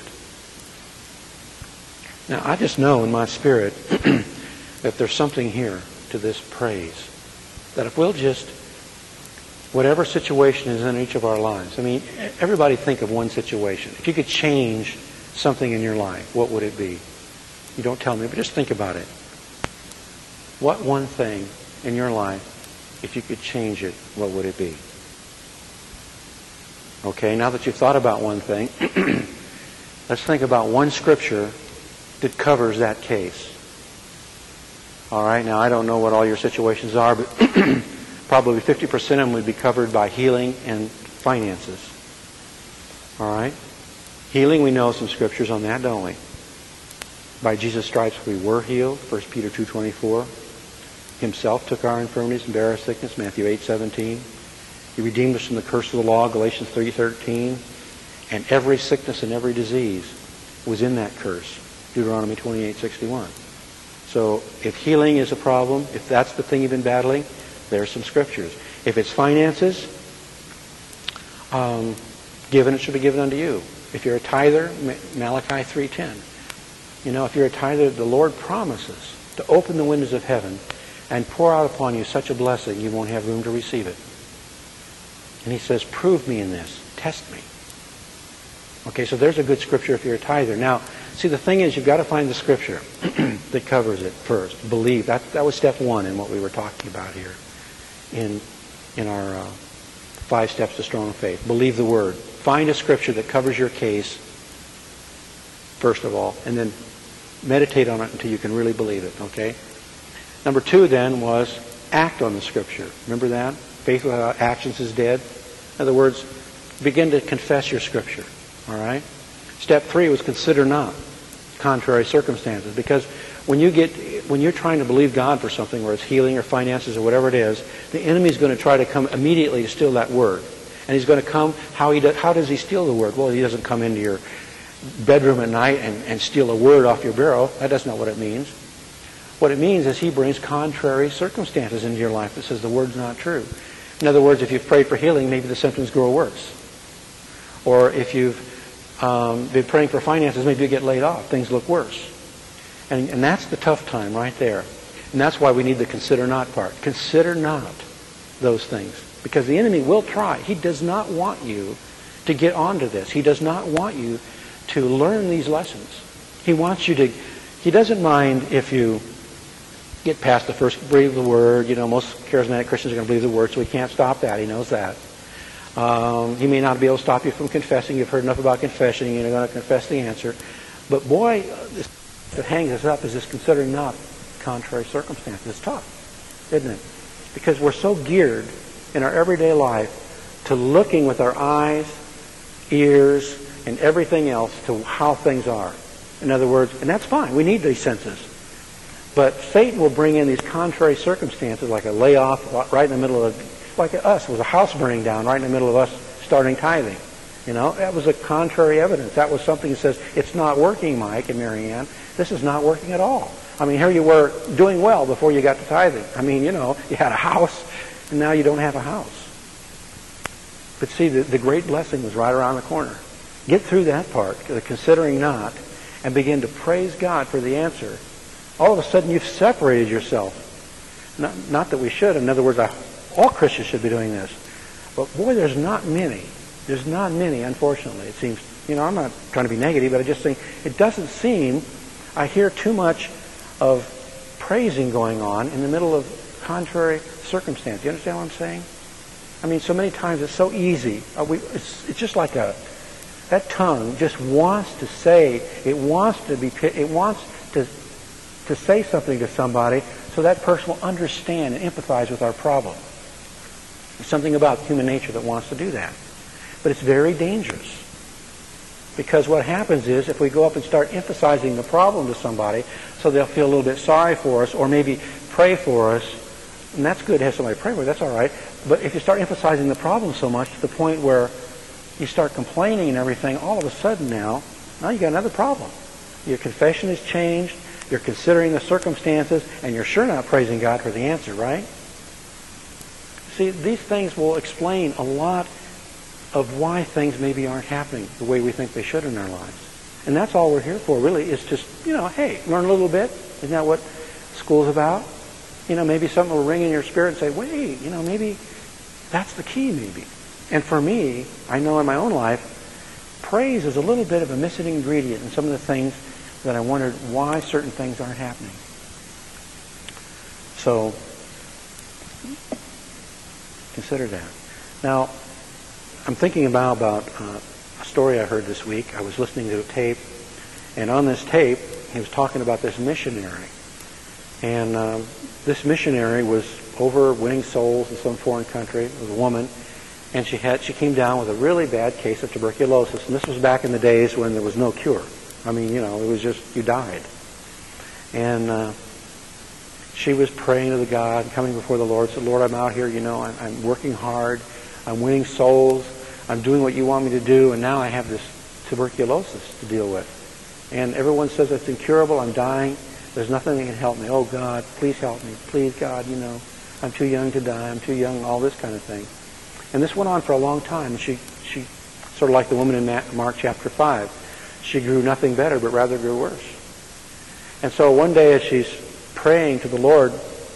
A: Now, I just know in my spirit that there's something here to this praise. That if we'll just, whatever situation is in each of our lives, I mean, everybody think of one situation. If you could change something in your life, what would it be? You don't tell me, but just think about it. What one thing in your life, if you could change it, what would it be? Okay, now that you've thought about one thing, let's think about one scripture that covers that case. All right, now I don't know what all your situations are, but probably 50% of them would be covered by healing and finances. All right? Healing, we know some scriptures on that, don't we? By Jesus' stripes we were healed, 1 Peter 2:24. Himself took our infirmities and bare our sickness, Matthew 8:17. He redeemed us from the curse of the law, Galatians 3:13. And every sickness and every disease was in that curse, Deuteronomy 28:61. So if healing is a problem, if that's the thing you've been battling, there's some scriptures. If it's finances, given it should be given unto you. If you're a tither, Malachi 3:10. You know, if you're a tither, the Lord promises to open the windows of heaven and pour out upon you such a blessing you won't have room to receive it. And he says, prove me in this. Test me. Okay, so there's a good scripture if you're a tither. Now, see, the thing is, you've got to find the scripture that covers it first. Believe. That was step one in what we were talking about here in our 5 steps to strong faith. Believe the Word. Find a scripture that covers your case, first of all, and then meditate on it until you can really believe it, okay? Number 2 then was act on the scripture. Remember that? Faith without actions is dead. In other words, begin to confess your scripture, all right? Step 3 was consider not contrary circumstances, because when you're trying to believe God for something, whether it's healing or finances or whatever it is, the enemy's going to try to come immediately to steal that word. And he's going to come, how does he steal the word? Well, he doesn't come into your bedroom at night and steal a word off your bureau. That's not what it means. What it means is he brings contrary circumstances into your life that says the word's not true. In other words, if you've prayed for healing, maybe the symptoms grow worse. Or if you've been praying for finances, maybe you get laid off. Things look worse. And that's the tough time right there. And that's why we need the consider not part. Consider not those things. Because the enemy will try. He does not want you to get onto this. He does not want you to learn these lessons. He wants you to... He doesn't mind if you get past the first believe the word. You know, most charismatic Christians are going to believe the word, so he can't stop that. He knows that. He may not be able to stop you from confessing. You've heard enough about confession. You're going to confess the answer. But boy, that hangs us up is this considering not contrary circumstances. It's tough, isn't it? Because we're so geared in our everyday life to looking with our eyes, ears, and everything else to how things are. In other words, and that's fine. We need these senses. But Satan will bring in these contrary circumstances, like a layoff right in the middle of, like us, was a house burning down right in the middle of us starting tithing. You know, that was a contrary evidence. That was something that says, it's not working, Mike and Mary Ann. This is not working at all. I mean, here you were doing well before you got to tithing. I mean, you know, you had a house, and now you don't have a house. But see, the great blessing was right around the corner. Get through that part, the considering not, and begin to praise God for the answer. All of a sudden, you've separated yourself. Not that we should. In other words, all Christians should be doing this. But boy, there's not many. There's not many, unfortunately. It seems, you know, I'm not trying to be negative, but I just think it doesn't seem, I hear too much of praising going on in the middle of contrary circumstance. You understand what I'm saying? I mean, so many times it's so easy. It's just like that tongue just wants to say, it wants to say something to somebody so that person will understand and empathize with our problem. There's something about human nature that wants to do that. But it's very dangerous. Because what happens is, if we go up and start emphasizing the problem to somebody so they'll feel a little bit sorry for us or maybe pray for us, and that's good to have somebody pray for us, that's all right. But if you start emphasizing the problem so much to the point where you start complaining and everything, all of a sudden now you got another problem. Your confession has changed, you're considering the circumstances, and you're sure not praising God for the answer, right? See, these things will explain a lot of why things maybe aren't happening the way we think they should in our lives. And that's all we're here for, really, is just, hey, learn a little bit. Isn't that what school's about? Maybe something will ring in your spirit and say, wait, maybe that's the key, maybe. And for me, I know in my own life, praise is a little bit of a missing ingredient in some of the things that I wondered why certain things aren't happening. So, Consider that. Now, I'm thinking about a story I heard this week. I was listening to a tape, and on this tape, he was talking about this missionary. And this missionary was over winning souls in some foreign country. It was a woman, and she came down with a really bad case of tuberculosis. And this was back in the days when there was no cure. I mean, you know, it was just, you died. And she was praying to the God, coming before the Lord, said, Lord, I'm out here, you know, I'm working hard, I'm winning souls, I'm doing what you want me to do, and now I have this tuberculosis to deal with. And everyone says it's incurable, I'm dying, there's nothing that can help me. Oh, God, please help me. Please, God, you know, I'm too young to die, I'm too young, all this kind of thing. And this went on for a long time. She sort of like the woman in Mark chapter 5. She grew nothing better, but rather grew worse. And so one day as she's praying to the Lord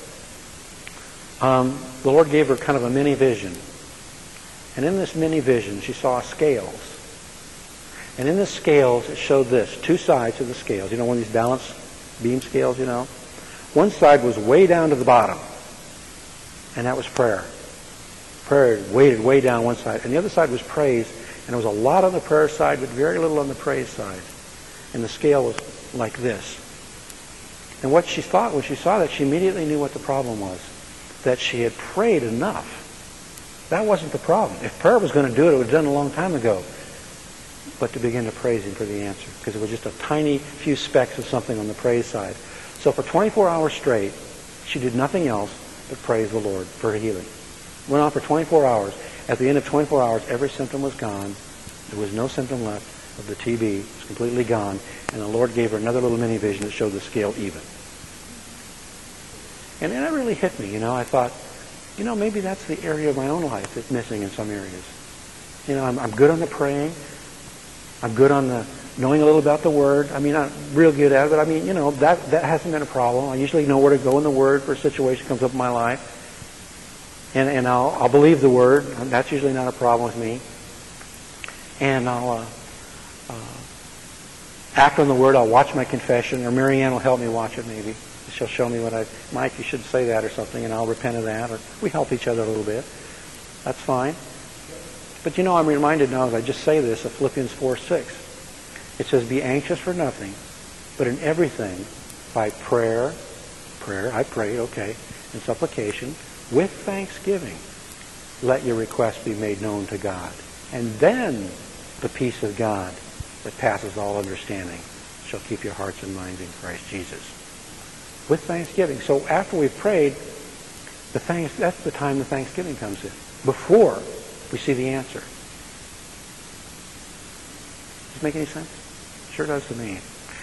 A: gave her kind of a mini vision. And in this mini vision, she saw scales. And in the scales, it showed this, two sides of the scales. You know, one of these balance beam scales, you know. One side was way down to the bottom, and that was prayer. Prayer weighted way down one side. And the other side was praise, and there was a lot on the prayer side, but very little on the praise side. And the scale was like this. And what she thought, when she saw that, she immediately knew what the problem was. That she had prayed enough. That wasn't the problem. If prayer was going to do it, it would have done it a long time ago. But to begin to praise Him for the answer. Because it was just a tiny few specks of something on the praise side. So for 24 hours straight, she did nothing else but praise the Lord for her healing. Went on for 24 hours. At the end of 24 hours, every symptom was gone. There was no symptom left of the TB. It was completely gone. And the Lord gave her another little mini vision that showed the scale even. And that really hit me, you know. I thought, you know, maybe that's the area of my own life that's missing in some areas. You know, I'm good on the praying. I'm good on the knowing a little about the Word. I mean, I'm real good at it, but I mean, you know, that hasn't been a problem. I usually know where to go in the Word for a situation that comes up in my life. And I'll believe the Word. That's usually not a problem with me. And I'll act on the Word. I'll watch my confession, or Mary Ann will help me watch it maybe. She'll show me what Mike, you should say that or something, and I'll repent of that. Or we help each other a little bit. That's fine. But you know, I'm reminded now as I just say this of Philippians 4:6. It says, be anxious for nothing, but in everything, by prayer, I prayed, okay, and supplication, with thanksgiving, let your requests be made known to God. And then the peace of God that passes all understanding shall keep your hearts and minds in Christ Jesus. With thanksgiving. So after we've prayed, that's the time the thanksgiving comes in. Before we see the answer. Does this make any sense? Sure does to me.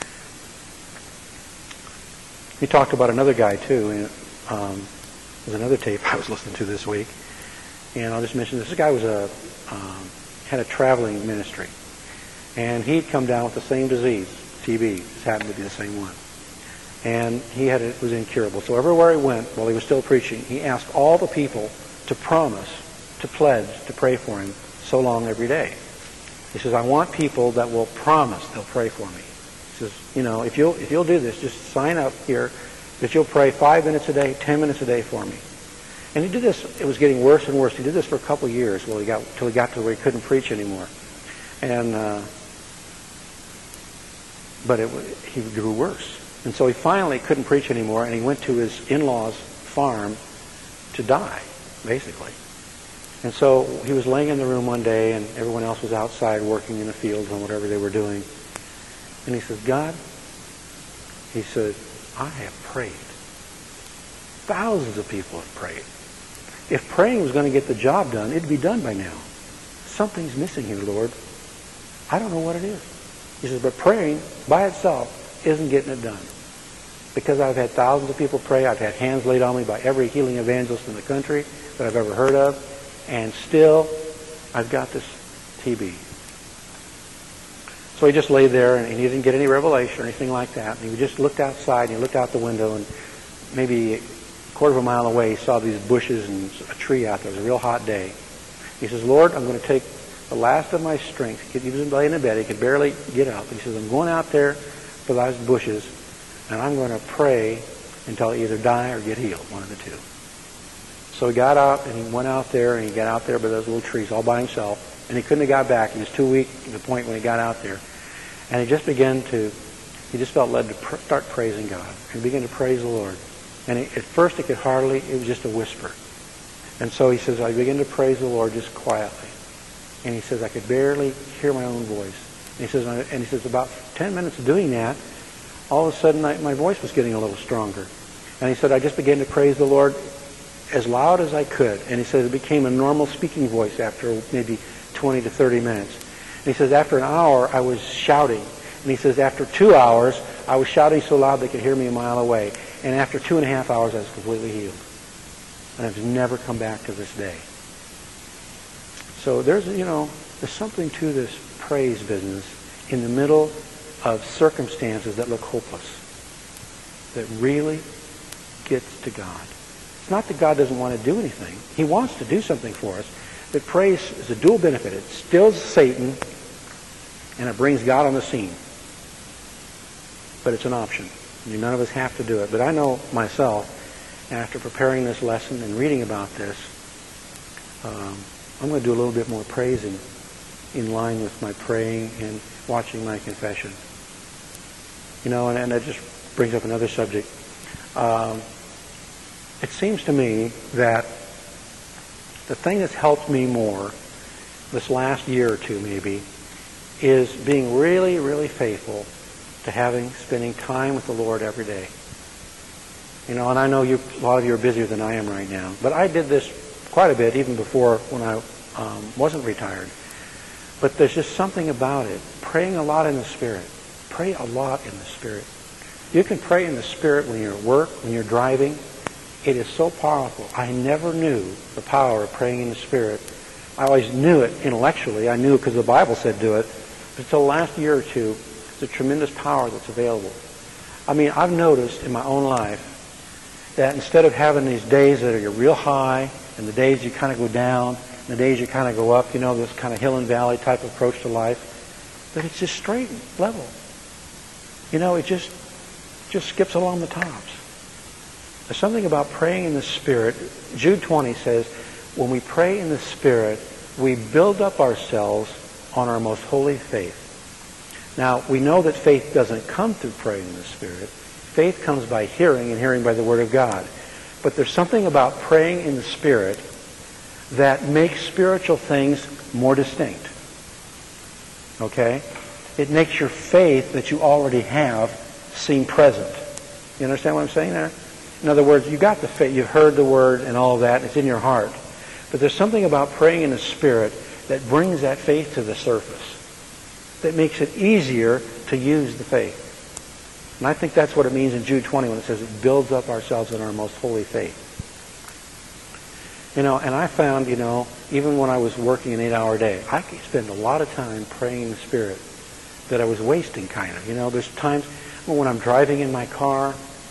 A: We talked about another guy too. There's another tape I was listening to this week. And I'll just mention this. This guy was had a traveling ministry. And he'd come down with the same disease, TB. Just happened to be the same one. And it was incurable. So everywhere he went, while he was still preaching, he asked all the people to promise, to pledge, to pray for him so long every day. He says, I want people that will promise they'll pray for me. He says, you know, if you'll do this, just sign up here that you'll pray 5 minutes a day, 10 minutes a day for me. And he did this. It was getting worse and worse. He did this for a couple of years till he got to where he couldn't preach anymore. And but he grew worse. And so he finally couldn't preach anymore, and he went to his in-laws' farm to die, basically. And so he was laying in the room one day, and everyone else was outside working in the fields on whatever they were doing. And he says, God, he said, I have prayed. Thousands of people have prayed. If praying was going to get the job done, it'd be done by now. Something's missing here, Lord. I don't know what it is. He says, but praying by itself isn't getting it done. Because I've had thousands of people pray. I've had hands laid on me by every healing evangelist in the country that I've ever heard of. And still, I've got this TB. So he just lay there, and he didn't get any revelation or anything like that. And he just looked outside, and he looked out the window, and maybe a quarter of a mile away, he saw these bushes and a tree out there. It was a real hot day. He says, Lord, I'm going to take the last of my strength. He was laying in bed. He could barely get up. He says, I'm going out there for those bushes, and I'm going to pray until I either die or get healed, one of the two. So he got out and he went out there and he got out there by those little trees all by himself. And he couldn't have got back. He was too weak to the point when he got out there. And he just felt led to start praising God. And began to praise the Lord. And at first it was just a whisper. And so he says, I began to praise the Lord just quietly. And he says, I could barely hear my own voice. And he says, about 10 minutes of doing that, all of a sudden my voice was getting a little stronger. And he said, I just began to praise the Lord as loud as I could. And he says, it became a normal speaking voice after maybe 20 to 30 minutes. And he says, after an hour, I was shouting. And he says, after 2 hours, I was shouting so loud they could hear me a mile away. And after 2.5 hours, I was completely healed. And I've never come back to this day. So there's something to this praise business in the middle of circumstances that look hopeless, that really gets to God. It's not that God doesn't want to do anything. He wants to do something for us. But praise is a dual benefit. It stills Satan, and it brings God on the scene. But it's an option. None of us have to do it. But I know myself, after preparing this lesson and reading about this, I'm going to do a little bit more praising in line with my praying and watching my confession. And that just brings up another subject. It seems to me that the thing that's helped me more this last year or two maybe is being really, really faithful to spending time with the Lord every day. And I know a lot of you are busier than I am right now. But I did this quite a bit even before when I wasn't retired. But there's just something about it. Praying a lot in the Spirit. Pray a lot in the Spirit. You can pray in the Spirit when you're at work, when you're driving. It is so powerful. I never knew the power of praying in the Spirit. I always knew it intellectually. I knew it because the Bible said do it. But until the last year or two, the tremendous power that's available. I mean, I've noticed in my own life that instead of having these days that are real high and the days you kind of go down and the days you kind of go up, this kind of hill and valley type approach to life, that it's just straight and level. It just skips along the tops. There's something about praying in the Spirit. Jude 20 says, when we pray in the Spirit, we build up ourselves on our most holy faith. Now, we know that faith doesn't come through praying in the Spirit. Faith comes by hearing, and hearing by the Word of God. But there's something about praying in the Spirit that makes spiritual things more distinct. Okay? It makes your faith that you already have seem present. You understand what I'm saying there? In other words, you got the faith, you've heard the Word and all of that, it's in your heart. But there's something about praying in the Spirit that brings that faith to the surface, that makes it easier to use the faith. And I think that's what it means in Jude 20 when it says it builds up ourselves in our most holy faith. And I found, even when I was working an 8-hour day, I could spend a lot of time praying in the Spirit that I was wasting kind of. There's times when I'm driving in my car,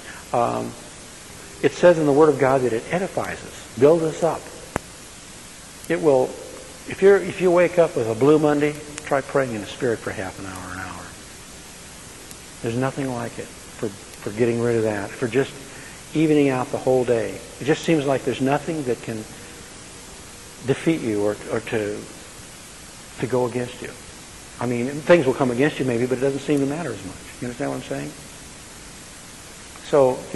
A: it says in the Word of God that it edifies us, builds us up. It will, if you wake up with a blue Monday, try praying in the Spirit for half an hour, an hour. There's nothing like it for getting rid of that, for just evening out the whole day. It just seems like there's nothing that can defeat you or to go against you. I mean, things will come against you maybe, but it doesn't seem to matter as much. You understand what I'm saying? So,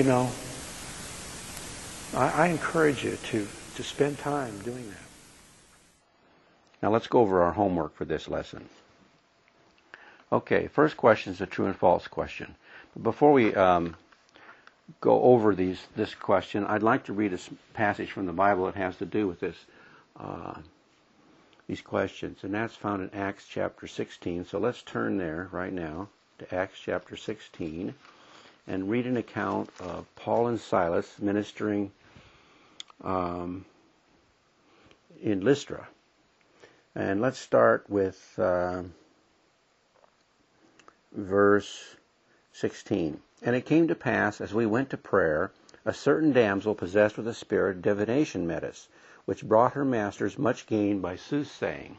A: I encourage you to spend time doing that. Now let's go over our homework for this lesson. Okay, first question is a true and false question. But before we go over this question, I'd like to read a passage from the Bible that has to do with these questions, and that's found in Acts chapter 16. So let's turn there right now to Acts chapter 16 and read an account of Paul and Silas ministering in Lystra. And let's start with verse 16. And it came to pass, as we went to prayer, a certain damsel possessed with a spirit of divination met us, which brought her masters much gain by soothsaying.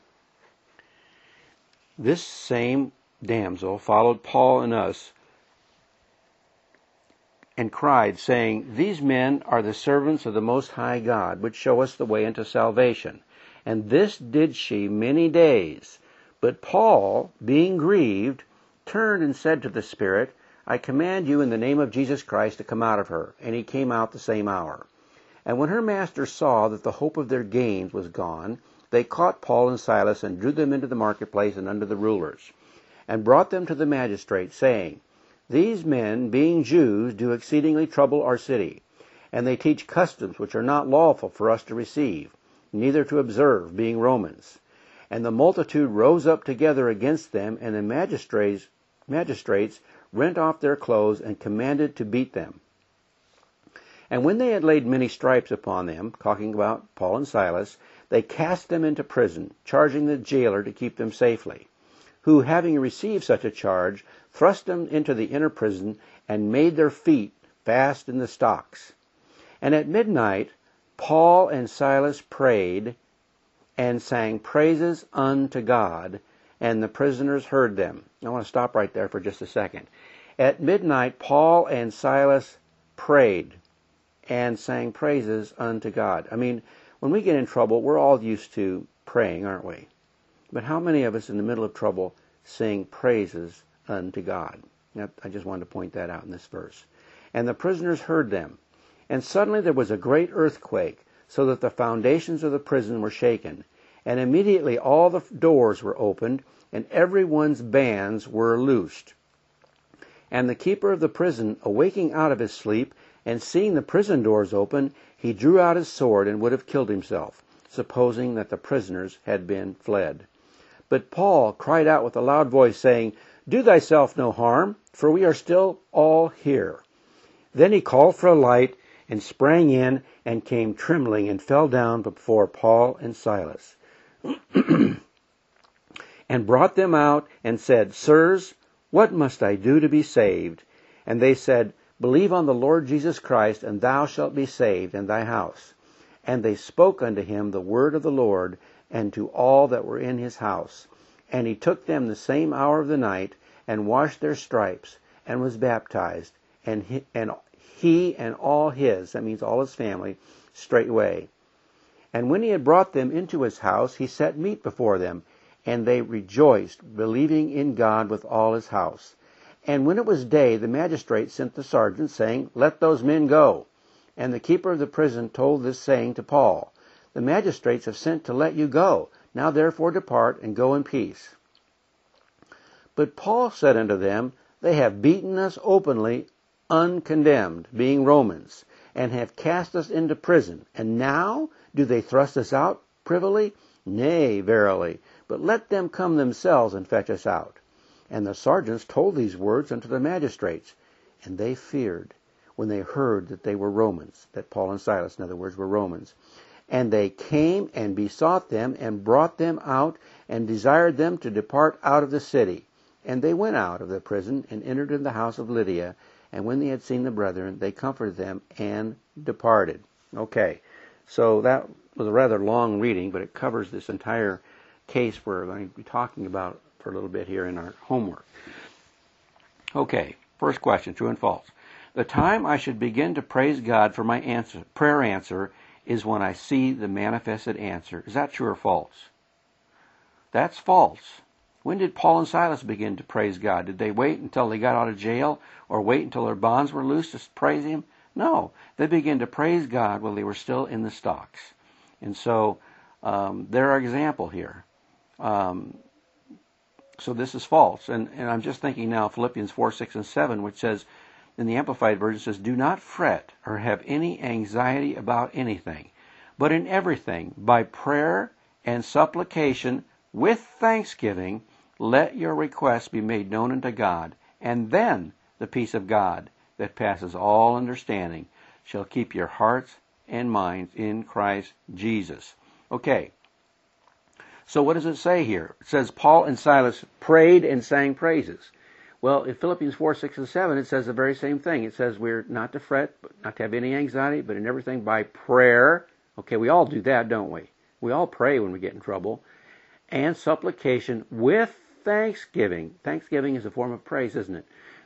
A: This same damsel followed Paul and us and cried, saying, These men are the servants of the Most High God, which show us the way into salvation. And this did she many days. But Paul, being grieved, turned and said to the Spirit, I command you in the name of Jesus Christ to come out of her. And he came out the same hour. And when her masters saw that the hope of their gains was gone, they caught Paul and Silas and drew them into the marketplace and under the rulers, and brought them to the magistrates, saying, These men, being Jews, do exceedingly trouble our city, and they teach customs which are not lawful for us to receive, neither to observe, being Romans. And the multitude rose up together against them, and the magistrates rent off their clothes and commanded to beat them. And when they had laid many stripes upon them, talking about Paul and Silas, they cast them into prison, charging the jailer to keep them safely, who, having received such a charge, thrust them into the inner prison, and made their feet fast in the stocks. And at midnight Paul and Silas prayed, and sang praises unto God, and the prisoners heard them. I want to stop right there for just a second. At midnight Paul and Silas prayed, and sang praises unto God. I mean, when we get in trouble, we're all used to praying, aren't we? But how many of us in the middle of trouble sing praises unto God? Now, I just wanted to point that out in this verse. And the prisoners heard them. And suddenly there was a great earthquake, so that the foundations of the prison were shaken. And immediately all the doors were opened, and everyone's bands were loosed. And the keeper of the prison, awaking out of his sleep, and seeing the prison doors open, he drew out his sword and would have killed himself, supposing that the prisoners had been fled. But Paul cried out with a loud voice, saying, Do thyself no harm, for we are still all here. Then he called for a light, and sprang in, and came trembling, and fell down before Paul and Silas, and brought them out, and said, Sirs, what must I do to be saved? And they said, Believe on the Lord Jesus Christ, and thou shalt be saved, and thy house. And they spoke unto him the word of the Lord, and to all that were in his house. And he took them the same hour of the night, and washed their stripes, and was baptized, and he and all his, that means all his family, straightway. And when he had brought them into his house, he set meat before them, and they rejoiced, believing in God with all his house. And when it was day, the magistrate sent the sergeant, saying, Let those men go. And the keeper of the prison told this saying to Paul, The magistrates have sent to let you go. Now therefore depart, and go in peace. But Paul said unto them, They have beaten us openly, uncondemned, being Romans, and have cast us into prison. And now do they thrust us out privily? Nay, verily, but let them come themselves and fetch us out. And the sergeants told these words unto the magistrates, and they feared when they heard that they were Romans, that Paul and Silas, in other words, were Romans. And they came and besought them, and brought them out, and desired them to depart out of the city. And they went out of the prison, and entered into the house of Lydia. And when they had seen the brethren, they comforted them, and departed. Okay, so that was a rather long reading, but it covers this entire case we're going to be talking about for a little bit here in our homework. Okay, first question, true and false. The time I should begin to praise God for my prayer answer is when I see the manifested answer. Is that true or false? That's false. When did Paul and Silas begin to praise God? Did they wait until they got out of jail, or wait until their bonds were loosed to praise Him? No, they began to praise God while they were still in the stocks. And so they're our example here. So this is false. And I'm just thinking now Philippians 4, 6, and 7, which says, in the Amplified Version, says, Do not fret or have any anxiety about anything, but in everything, by prayer and supplication, with thanksgiving, let your requests be made known unto God, and then the peace of God, that passes all understanding, shall keep your hearts and minds in Christ Jesus. Okay. So what does it say here? It says Paul and Silas prayed and sang praises. Well, in Philippians 4, 6, and 7, it says the very same thing. It says we're not to fret, not to have any anxiety, but in everything by prayer. Okay, we all do that, don't we? We all pray when we get in trouble. And supplication with thanksgiving. Thanksgiving is a form of praise, isn't it?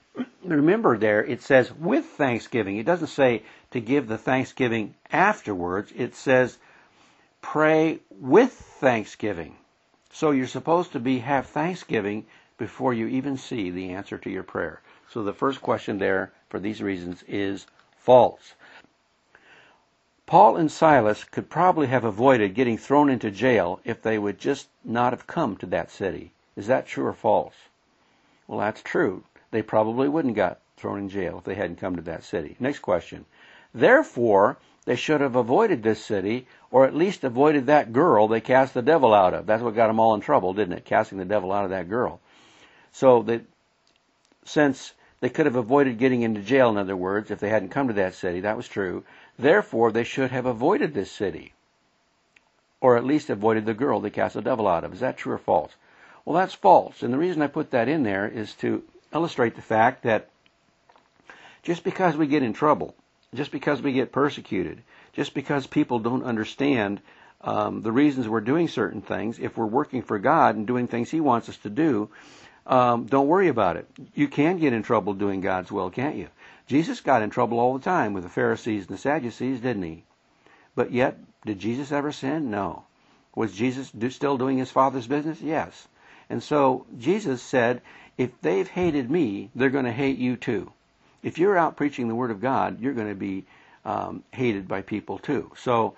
B: remember there, it says with thanksgiving. It doesn't say to give the thanksgiving afterwards. It says pray with thanksgiving. So you're supposed to have thanksgiving before you even see the answer to your prayer. So the first question there, for these reasons, is false. Paul and Silas could probably have avoided getting thrown into jail if they would just not have come to that city. Is that true or false? Well, that's true. They probably wouldn't got thrown in jail if they hadn't come to that city. Next question. Therefore, they should have avoided this city, or at least avoided that girl they cast the devil out of. That's what got them all in trouble, didn't it? Casting the devil out of that girl. So since they could have avoided getting into jail, in other words, if they hadn't come to that city, that was true. Therefore, they should have avoided this city, or at least avoided the girl they cast the devil out of. Is that true or false? Well, that's false. And the reason I put that in there is to illustrate the fact that just because we get in trouble, just because we get persecuted, just because people don't understand the reasons we're doing certain things, if we're working for God and doing things He wants us to do, don't worry about it. You can get in trouble doing God's will, can't you? Jesus got in trouble all the time with the Pharisees and the Sadducees, didn't He? But yet, did Jesus ever sin? No. Was Jesus still doing His Father's business? Yes. And so Jesus said, if they've hated me, they're going to hate you too. If you're out preaching the Word of God, you're going to be hated by people too. So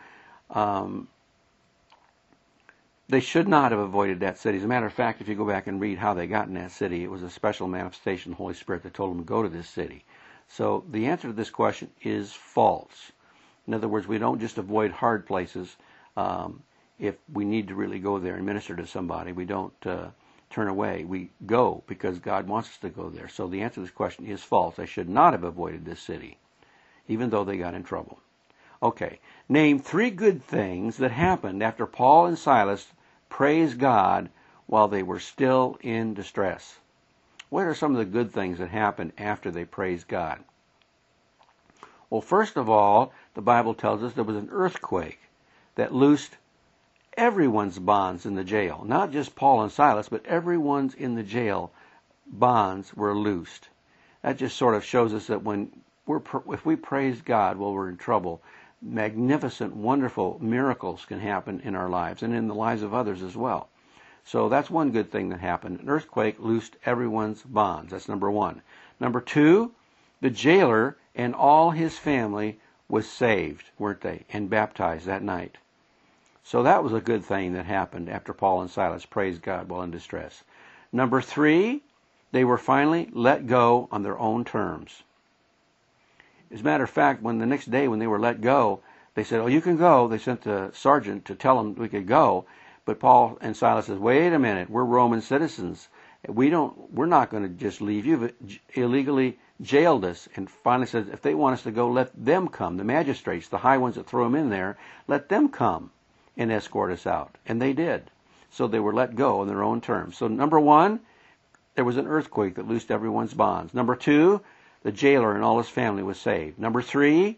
B: they should not have avoided that city. As a matter of fact, if you go back and read how they got in that city, it was a special manifestation of the Holy Spirit that told them to go to this city. So the answer to this question is false. In other words, we don't just avoid hard places if we need to really go there and minister to somebody. We don't turn away. We go because God wants us to go there. So the answer to this question is false. They should not have avoided this city, even though they got in trouble. Okay, name 3 good things that happened after Paul and Silas praised God while they were still in distress. What are some of the good things that happened after they praised God? Well, first of all, the Bible tells us there was an earthquake that loosed everyone's bonds in the jail. Not just Paul and Silas, but everyone's in the jail bonds were loosed. That just sort of shows us that if we praise God while we're in trouble, magnificent, wonderful miracles can happen in our lives and in the lives of others as well. So that's one good thing that happened. An earthquake loosed everyone's bonds. That's number 1. Number 2, the jailer and all his family was saved, weren't they, and baptized that night. So that was a good thing that happened after Paul and Silas praised God while in distress. Number 3, they were finally let go on their own terms. As a matter of fact, when the next day when they were let go, they said, "Oh, you can go." They sent the sergeant to tell them we could go. But Paul and Silas says, "Wait a minute, we're Roman citizens. We're not going to just leave you. You've illegally jailed us." And finally says, if they want us to go, let them come. The magistrates, the high ones that throw them in there, let them come and escort us out. And they did. So they were let go on their own terms. So number 1, there was an earthquake that loosed everyone's bonds. Number 2, the jailer and all his family was saved. Number 3,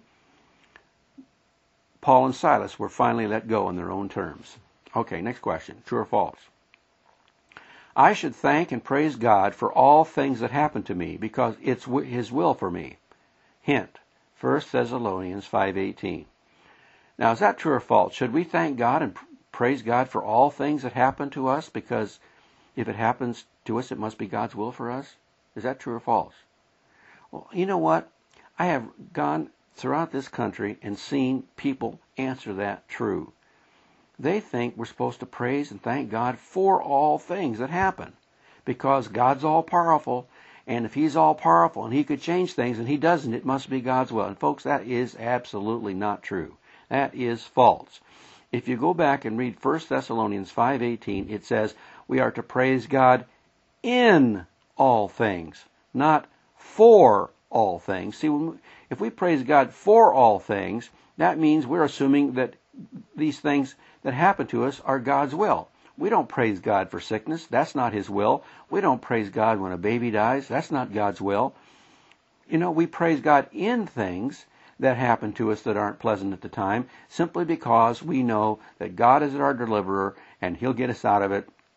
B: Paul and Silas were finally let go on their own terms. Okay, next question. True or false? I should thank and praise God for all things that happen to me because it's His will for me. Hint, 1 Thessalonians 5:18. Now, is that true or false? Should we thank God and praise God for all things that happen to us because if it happens to us, it must be God's will for us? Is that true or false? Well, you know what? I have gone throughout this country and seen people answer that true. They think we're supposed to praise and thank God for all things that happen because God's all-powerful, and if He's all-powerful and He could change things and He doesn't, it must be God's will. And folks, that is absolutely not true. That is false. If you go back and read 1 Thessalonians 5:18, it says we are to praise God in all things, not for all things. See, if we praise God for all things, that means we're assuming that these things that happen to us are God's will. We don't praise God for sickness. That's not His will. We don't praise God when a baby dies. That's not God's will. You know, we praise God in things that happen to us that aren't pleasant at the time, simply because we know that God is our deliverer and He'll get us out of it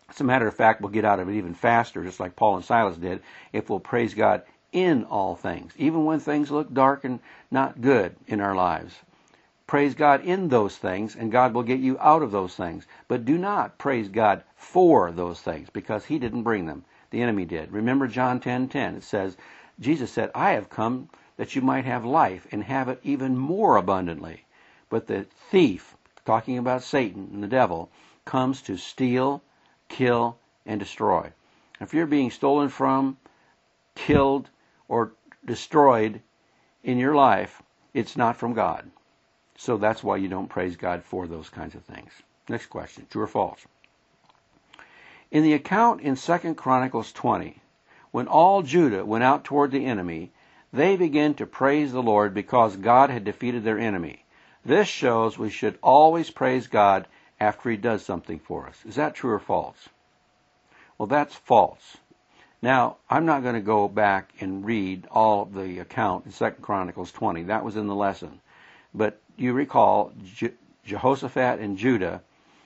B: As a matter of fact, we'll get out of it even faster, just like Paul and Silas did, if we'll praise God in all things, even when things look dark and not good in our lives. Praise God in those things, and God will get you out of those things. But do not praise God for those things, because He didn't bring them. The enemy did. Remember John 10:10. It says, Jesus said, I have come that you might have life and have it even more abundantly. But the thief, talking about Satan and the devil, comes to steal, kill, and destroy. If you're being stolen from, killed, or destroyed in your life, it's not from God. So that's why you don't praise God for those kinds of things. Next question, true or false? In the account in 2 Chronicles 20, when all Judah went out toward the enemy, they began to praise the Lord because God had defeated their enemy. This shows we should always praise God after He does something for us. Is that true or false? Well, that's false. Now, I'm not going to go back and read all of the account in 2 Chronicles 20. That was in the lesson. But you recall, Jehoshaphat and Judah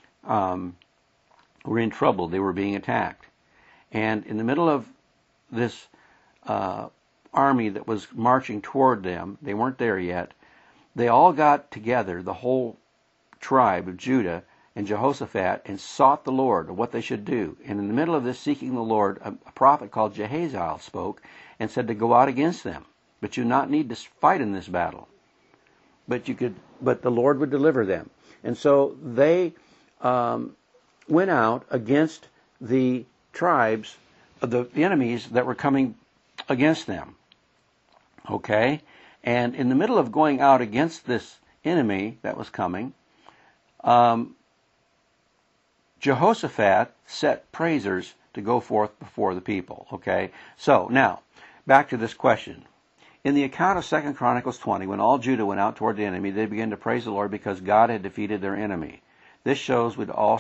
B: were in trouble. They were being attacked. And in the middle of this army that was marching toward them, they weren't there yet, they all got together, the whole tribe of Judah and Jehoshaphat, and sought the Lord of what they should do. And in the middle of this seeking the Lord, a prophet called Jehaziel spoke and said to go out against them. But you not need to fight in this battle. But the Lord would deliver them. And so they went out against the tribes, the enemies that were coming against them. Okay? And in the middle of going out against this enemy that was coming, Jehoshaphat set praisers to go forth before the people. Okay? So, now, back to this question. In the account of 2 Chronicles 20, when all Judah went out toward the enemy, they began to praise the Lord because God had defeated their enemy. This shows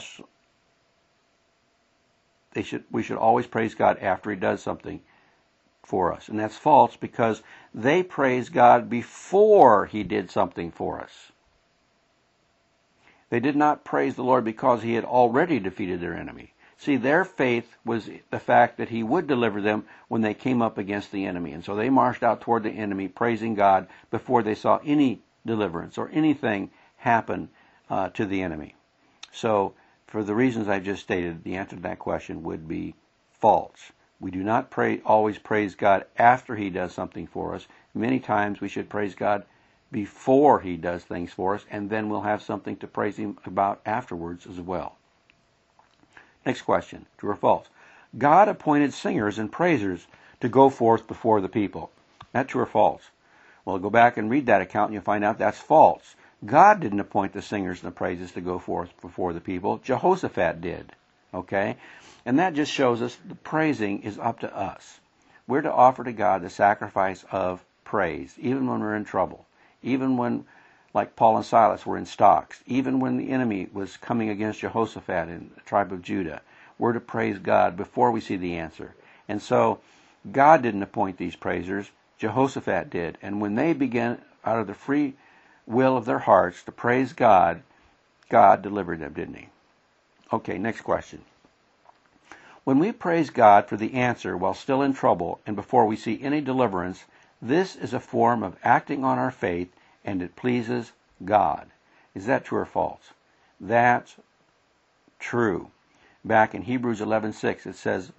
B: we should always praise God after He does something for us. And that's false, because they praised God before He did something for us. They did not praise the Lord because He had already defeated their enemy. See, their faith was the fact that He would deliver them when they came up against the enemy. And so they marched out toward the enemy, praising God before they saw any deliverance or anything happen to the enemy. So, for the reasons I just stated, the answer to that question would be false. We do not always praise God after He does something for us. Many times we should praise God before He does things for us, and then we'll have something to praise Him about afterwards as well. Next question, true or false? God appointed singers and praisers to go forth before the people. That true or false? Well, go back and read that account and you'll find out that's false. God didn't appoint the singers and the praises to go forth before the people. Jehoshaphat did. Okay? And that just shows us the praising is up to us. We're to offer to God the sacrifice of praise, even when we're in trouble, even when, like Paul and Silas, were in stocks, even when the enemy was coming against Jehoshaphat and the tribe of Judah. We're to praise God before we see the answer. And so God didn't appoint these praisers. Jehoshaphat did. And when they began out of the free will of their hearts to praise God, God delivered them, didn't He? Okay, next question. When we praise God for the answer while still in trouble and before we see any deliverance, this is a form of acting on our faith, and it pleases God. Is that true or false? That's true. Back in Hebrews 11:6, it says,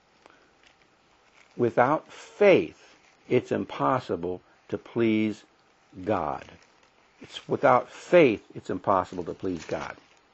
B: without faith, it's impossible to please God. Without faith, it's impossible to please God.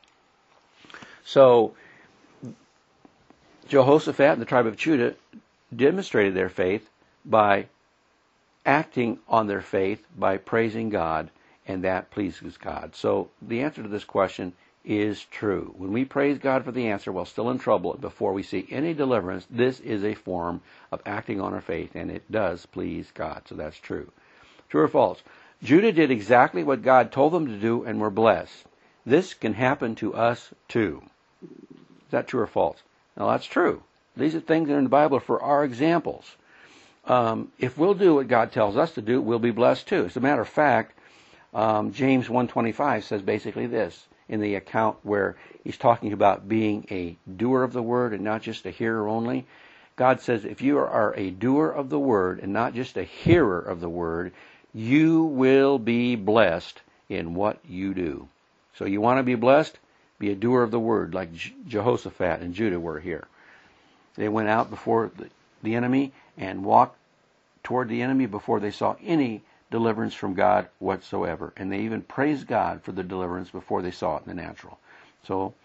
B: So, Jehoshaphat and the tribe of Judah demonstrated their faith by acting on their faith, by praising God, and that pleases God. So, the answer to this question is true. When we praise God for the answer while still in trouble, before we see any deliverance, this is a form of acting on our faith, and it does please God. So that's true. True or false? Judah did exactly what God told them to do and were blessed. This can happen to us too. Is that true or false? Now that's true. These are things that are in the Bible for our examples. If we'll do what God tells us to do, we'll be blessed too. As a matter of fact, James 1:25 says basically this: in the account where he's talking about being a doer of the word and not just a hearer only. God says if you are a doer of the word and not just a hearer of the word, you will be blessed in what you do. So you want to be blessed? Be a doer of the word like Jehoshaphat and Judah were here. They went out before the enemy and walked toward the enemy before they saw any deliverance from God whatsoever. And they even praised God for the deliverance before they saw it in the natural. So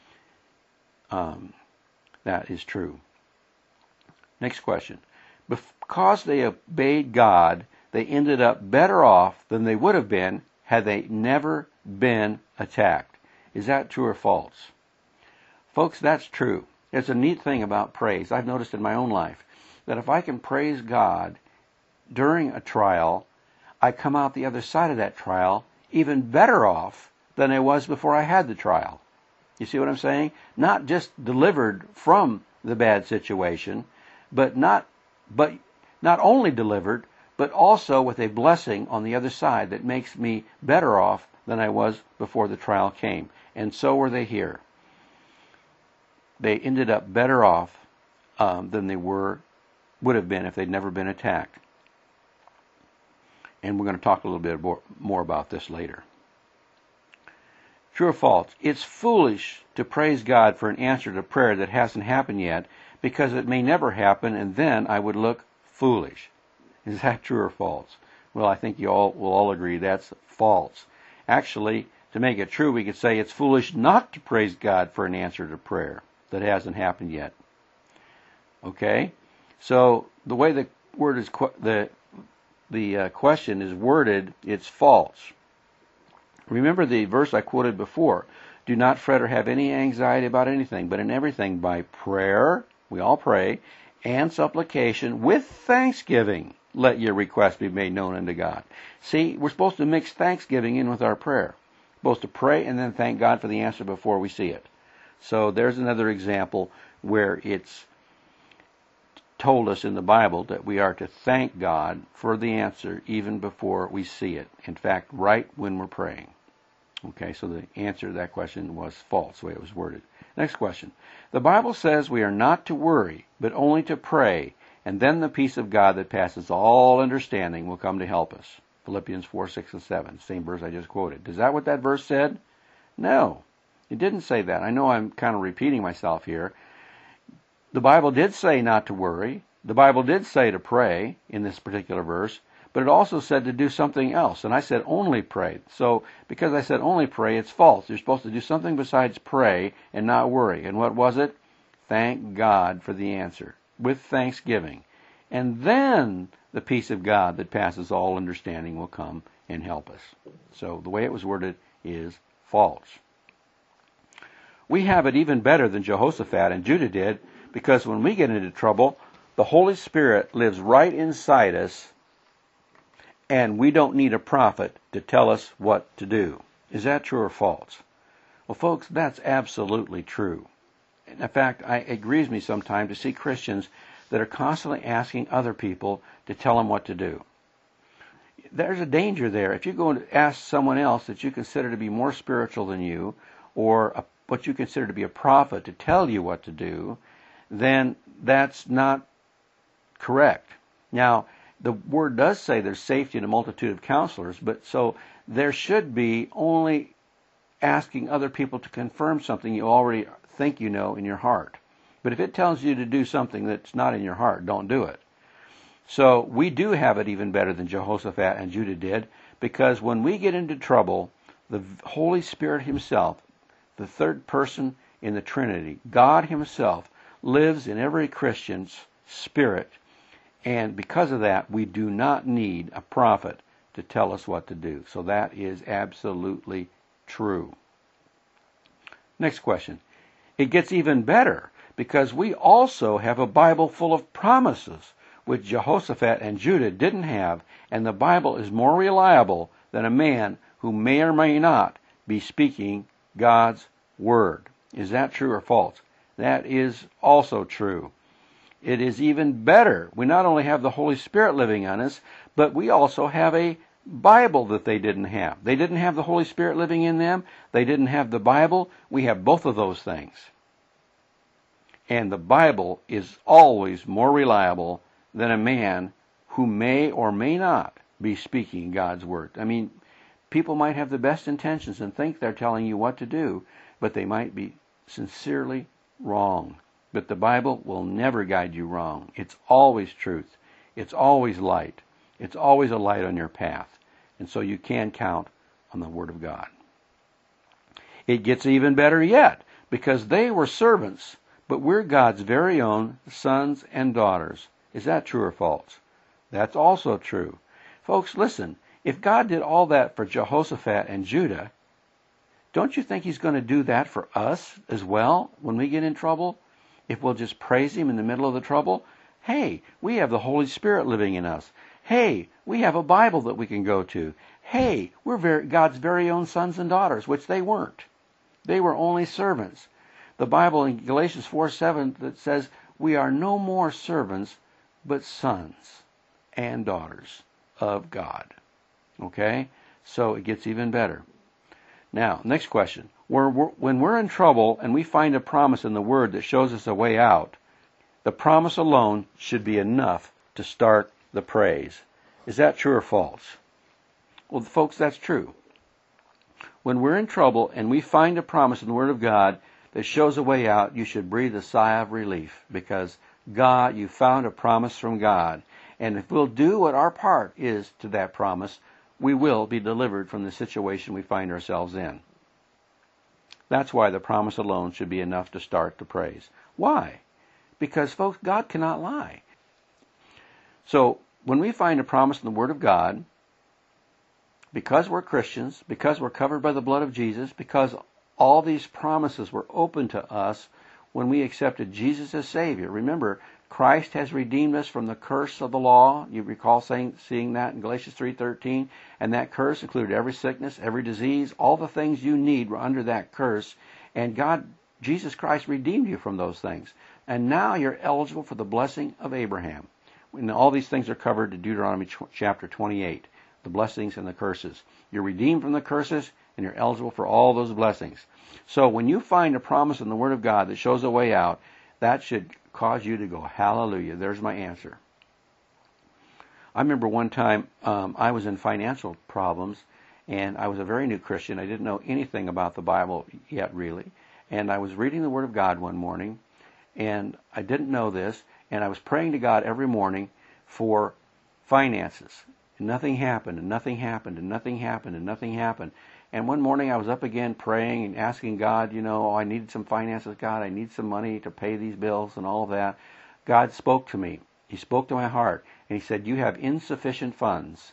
B: that is true. Next question. Because they obeyed God, they ended up better off than they would have been had they never been attacked. Is that true or false? Folks, that's true. It's a neat thing about praise. I've noticed in my own life that if I can praise God during a trial, I come out the other side of that trial even better off than I was before I had the trial. You see what I'm saying? Not just delivered from the bad situation, but not only delivered, but also with a blessing on the other side that makes me better off than I was before the trial came. And so were they here. They ended up better off than they would have been if they'd never been attacked. And we're going to talk a little bit more about this later. True or false? It's foolish to praise God for an answer to prayer that hasn't happened yet, because it may never happen, and then I would look foolish. Is that true or false? Well, I think you all will all agree that's false. Actually, to make it true, we could say it's foolish not to praise God for an answer to prayer that hasn't happened yet. Okay? So the way the word is the question is worded, it's false. Remember the verse I quoted before. Do not fret or have any anxiety about anything, but in everything by prayer, we all pray, and supplication with thanksgiving, let your requests be made known unto God. See, we're supposed to mix thanksgiving in with our prayer. We're supposed to pray and then thank God for the answer before we see it. So there's another example where it's told us in the Bible that we are to thank God for the answer even before we see it. In fact, right when we're praying. Okay, so the answer to that question was false, the way it was worded. Next question. The Bible says we are not to worry, but only to pray, and then the peace of God that passes all understanding will come to help us. Philippians 4, 6, and 7, same verse I just quoted. Is that what that verse said? No, it didn't say that. I know I'm kind of repeating myself here. The Bible did say not to worry. The Bible did say to pray in this particular verse, but it also said to do something else. And I said only pray. So because I said only pray, it's false. You're supposed to do something besides pray and not worry. And what was it? Thank God for the answer with thanksgiving. And then the peace of God that passes all understanding will come and help us. So the way it was worded is false. We have it even better than Jehoshaphat and Judah did, because when we get into trouble, the Holy Spirit lives right inside us, and we don't need a prophet to tell us what to do. Is that true or false? Well, folks, that's absolutely true. In fact, it grieves me sometimes to see Christians that are constantly asking other people to tell them what to do. There's a danger there. If you go and ask someone else that you consider to be more spiritual than you, or what you consider to be a prophet to tell you what to do, then that's not correct. Now, the word does say there's safety in a multitude of counselors, but so there should be only asking other people to confirm something you already think you know in your heart. But if it tells you to do something that's not in your heart, don't do it. So we do have it even better than Jehoshaphat and Judah did, because when we get into trouble, the Holy Spirit himself, the third person in the Trinity, God himself, lives in every Christian's spirit. And because of that, we do not need a prophet to tell us what to do. So that is absolutely true. Next question. It gets even better, because we also have a Bible full of promises, which Jehoshaphat and Judah didn't have, and the Bible is more reliable than a man who may or may not be speaking God's word. Is that true or false? That is also true. It is even better. We not only have the Holy Spirit living on us, but we also have a Bible that they didn't have. They didn't have the Holy Spirit living in them. They didn't have the Bible. We have both of those things. And the Bible is always more reliable than a man who may or may not be speaking God's word. I mean, people might have the best intentions and think they're telling you what to do, but they might be sincerely wrong. But the Bible will never guide you wrong. It's always truth. It's always light. It's always a light on your path. And so you can count on the Word of God. It gets even better yet, because they were servants, but we're God's very own sons and daughters. Is that true or false? That's also true. Folks, listen, if God did all that for Jehoshaphat and Judah, don't you think He's going to do that for us as well when we get in trouble? If we'll just praise Him in the middle of the trouble? Hey, we have the Holy Spirit living in us. Hey, we have a Bible that we can go to. Hey, we're God's very own sons and daughters, which they weren't. They were only servants. The Bible in Galatians 4:7 that says, we are no more servants, but sons and daughters of God. Okay? So it gets even better. Now, next question. When we're in trouble and we find a promise in the Word that shows us a way out, the promise alone should be enough to start the praise. Is that true or false? Well, folks, that's true. When we're in trouble and we find a promise in the Word of God that shows a way out, you should breathe a sigh of relief, because God, you found a promise from God. And if we'll do what our part is to that promise, we will be delivered from the situation we find ourselves in. That's why the promise alone should be enough to start the praise. Why? Because, folks, God cannot lie. So, when we find a promise in the Word of God, because we're Christians, because we're covered by the blood of Jesus, because all these promises were open to us when we accepted Jesus as Savior. Remember, Christ has redeemed us from the curse of the law. You recall seeing that in Galatians 3:13. And that curse included every sickness, every disease, all the things you need were under that curse. And God, Jesus Christ, redeemed you from those things. And now you're eligible for the blessing of Abraham. And all these things are covered in Deuteronomy chapter 28, the blessings and the curses. You're redeemed from the curses, and you're eligible for all those blessings. So when you find a promise in the Word of God that shows a way out, that should cause you to go, hallelujah, there's my answer. I remember one time I was in financial problems, and I was a very new Christian. I didn't know anything about the Bible yet, really. And I was reading the Word of God one morning, and I didn't know this, and I was praying to God every morning for finances. And nothing happened, and nothing happened, and nothing happened, and nothing happened. And one morning I was up again praying and asking God, I needed some finances, God. I need some money to pay these bills and all of that. God spoke to me. He spoke to my heart, and He said, you have insufficient funds.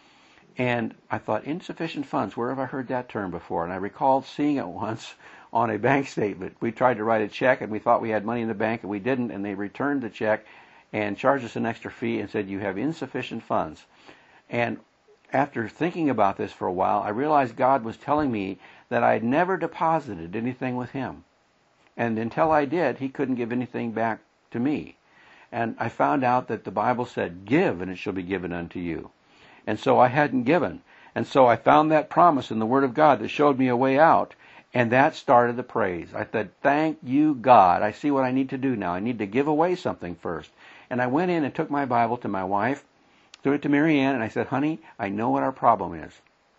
B: And I thought, insufficient funds, where have I heard that term before? And I recalled seeing it once on a bank statement. We tried to write a check, and we thought we had money in the bank, and we didn't, and they returned the check and charged us an extra fee and said, you have insufficient funds. And after thinking about this for a while, I realized God was telling me that I had never deposited anything with Him. And until I did, He couldn't give anything back to me. And I found out that the Bible said, give, and it shall be given unto you. And so I hadn't given. And so I found that promise in the Word of God that showed me a way out, and that started the praise. I said, thank you, God. I see what I need to do now. I need to give away something first. And I went in and took my Bible to my wife, threw it to Mary Ann, and I said, honey, I know what our problem is.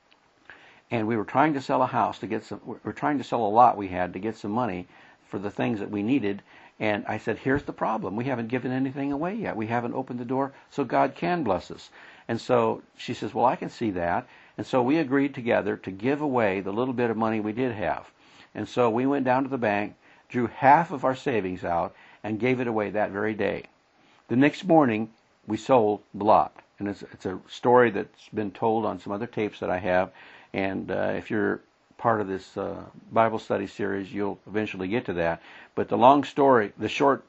B: And we were trying to sell a house we're trying to sell a lot we had to get some money for the things that we needed. And I said, here's the problem. We haven't given anything away yet. We haven't opened the door so God can bless us. And so she says, well, I can see that. And so we agreed together to give away the little bit of money we did have. And so we went down to the bank, drew half of our savings out, and gave it away that very day. The next morning, we sold the lot. And it's a story that's been told on some other tapes that I have. And if you're part of this Bible study series, you'll eventually get to that. But the short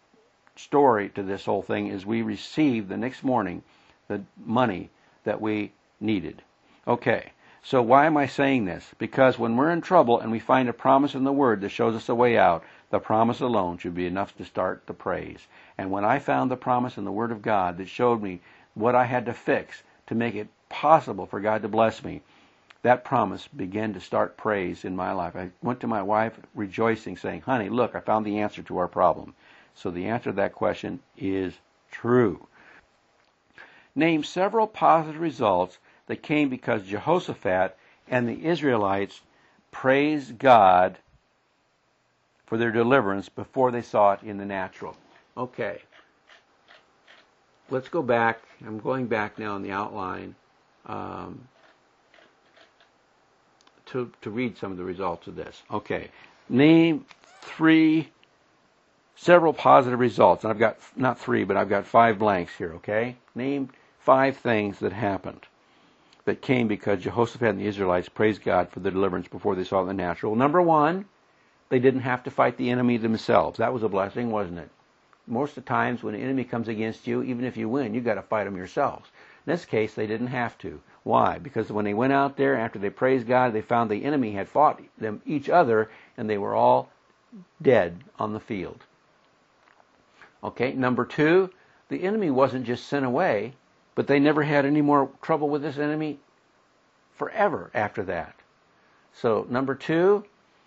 B: story to this whole thing is we received the next morning the money that we needed. Okay, so why am I saying this? Because when we're in trouble and we find a promise in the Word that shows us a way out, the promise alone should be enough to start the praise. And when I found the promise in the Word of God that showed me what I had to fix to make it possible for God to bless me, that promise began to start praise in my life. I went to my wife rejoicing, saying, honey, look, I found the answer to our problem. So the answer to that question is true. Name several positive results that came because Jehoshaphat and the Israelites praised God for their deliverance before they saw it in the natural. Okay. Let's go back. I'm going back now in the outline to read some of the results of this. Okay. Name several positive results. And I've got, not three, but I've got 5 blanks here, okay? Name 5 things that happened that came because Jehoshaphat and the Israelites praised God for their deliverance before they saw it in the natural. Number 1, they didn't have to fight the enemy themselves. That was a blessing, wasn't it? Most of the times when an enemy comes against you, even if you win, you've got to fight them yourselves. In this case, they didn't have to. Why? Because when they went out there, after they praised God, they found the enemy had fought them each other, and they were all dead on the field. Okay, number 2, the enemy wasn't just sent away, but they never had any more trouble with this enemy forever after that. So, number 2,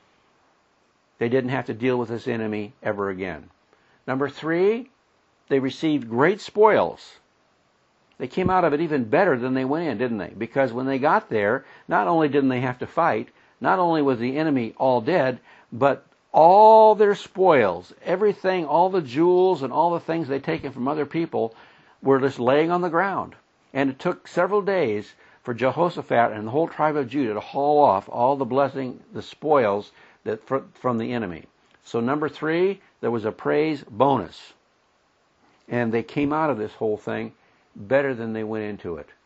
B: they didn't have to deal with this enemy ever again. Number 3, they received great spoils. They came out of it even better than they went in, didn't they? Because when they got there, not only didn't they have to fight, not only was the enemy all dead, but all their spoils, everything, all the jewels and all the things they'd taken from other people were just laying on the ground. And it took several days for Jehoshaphat and the whole tribe of Judah to haul off all the blessing, the spoils that from the enemy. So number 3, there was a praise bonus. And they came out of this whole thing better than they went into it.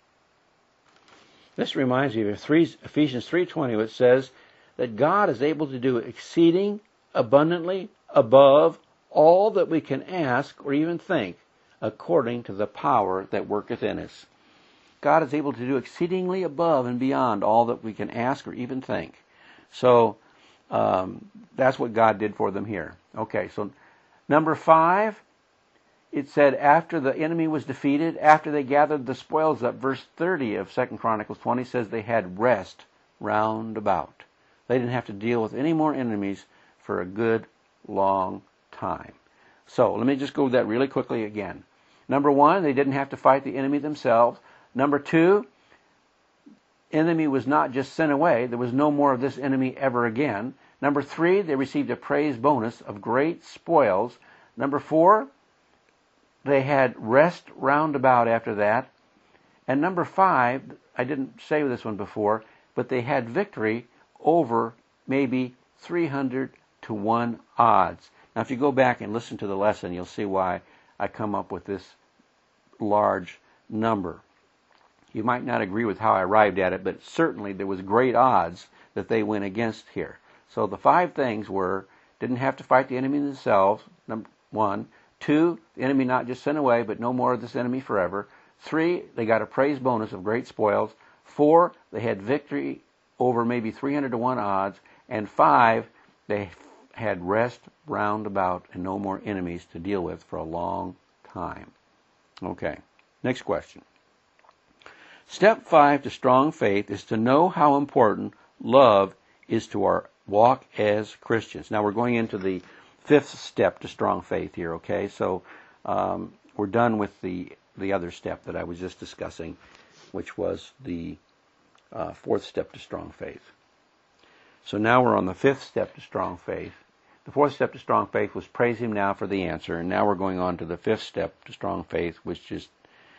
B: This reminds me of Ephesians 3:20, which says that God is able to do exceeding abundantly above all that we can ask or even think, according to the power that worketh in us. God is able to do exceedingly above and beyond all that we can ask or even think. So that's what God did for them here. Okay, so number 5, it said after the enemy was defeated, after they gathered the spoils up, verse 30 of 2 Chronicles 20 says they had rest round about. They didn't have to deal with any more enemies for a good long time. So let me just go with that really quickly again. Number 1, they didn't have to fight the enemy themselves. Number 2, enemy was not just sent away. There was no more of this enemy ever again. Number 3, they received a praise bonus of great spoils. Number 4, they had rest round about after that. And number 5, I didn't say this one before, but they had victory over maybe 300 to 1 odds. Now, if you go back and listen to the lesson, you'll see why I come up with this large number. You might not agree with how I arrived at it, but certainly there was great odds that they went against here. So the 5 things were, didn't have to fight the enemy themselves, number 1. 2, the enemy not just sent away, but no more of this enemy forever. 3, they got a praise bonus of great spoils. 4, they had victory over maybe 300 to 1 odds. And 5, they had rest round about and no more enemies to deal with for a long time. Okay, next question. Step 5 to strong faith is to know how important love is to our walk as Christians. Now we're going into the 5th step to strong faith here, okay? So we're done with the other step that I was just discussing, which was the 4th step to strong faith. So now we're on the 5th step to strong faith. The 4th step to strong faith was praise Him now for the answer, and now we're going on to the 5th step to strong faith, which is,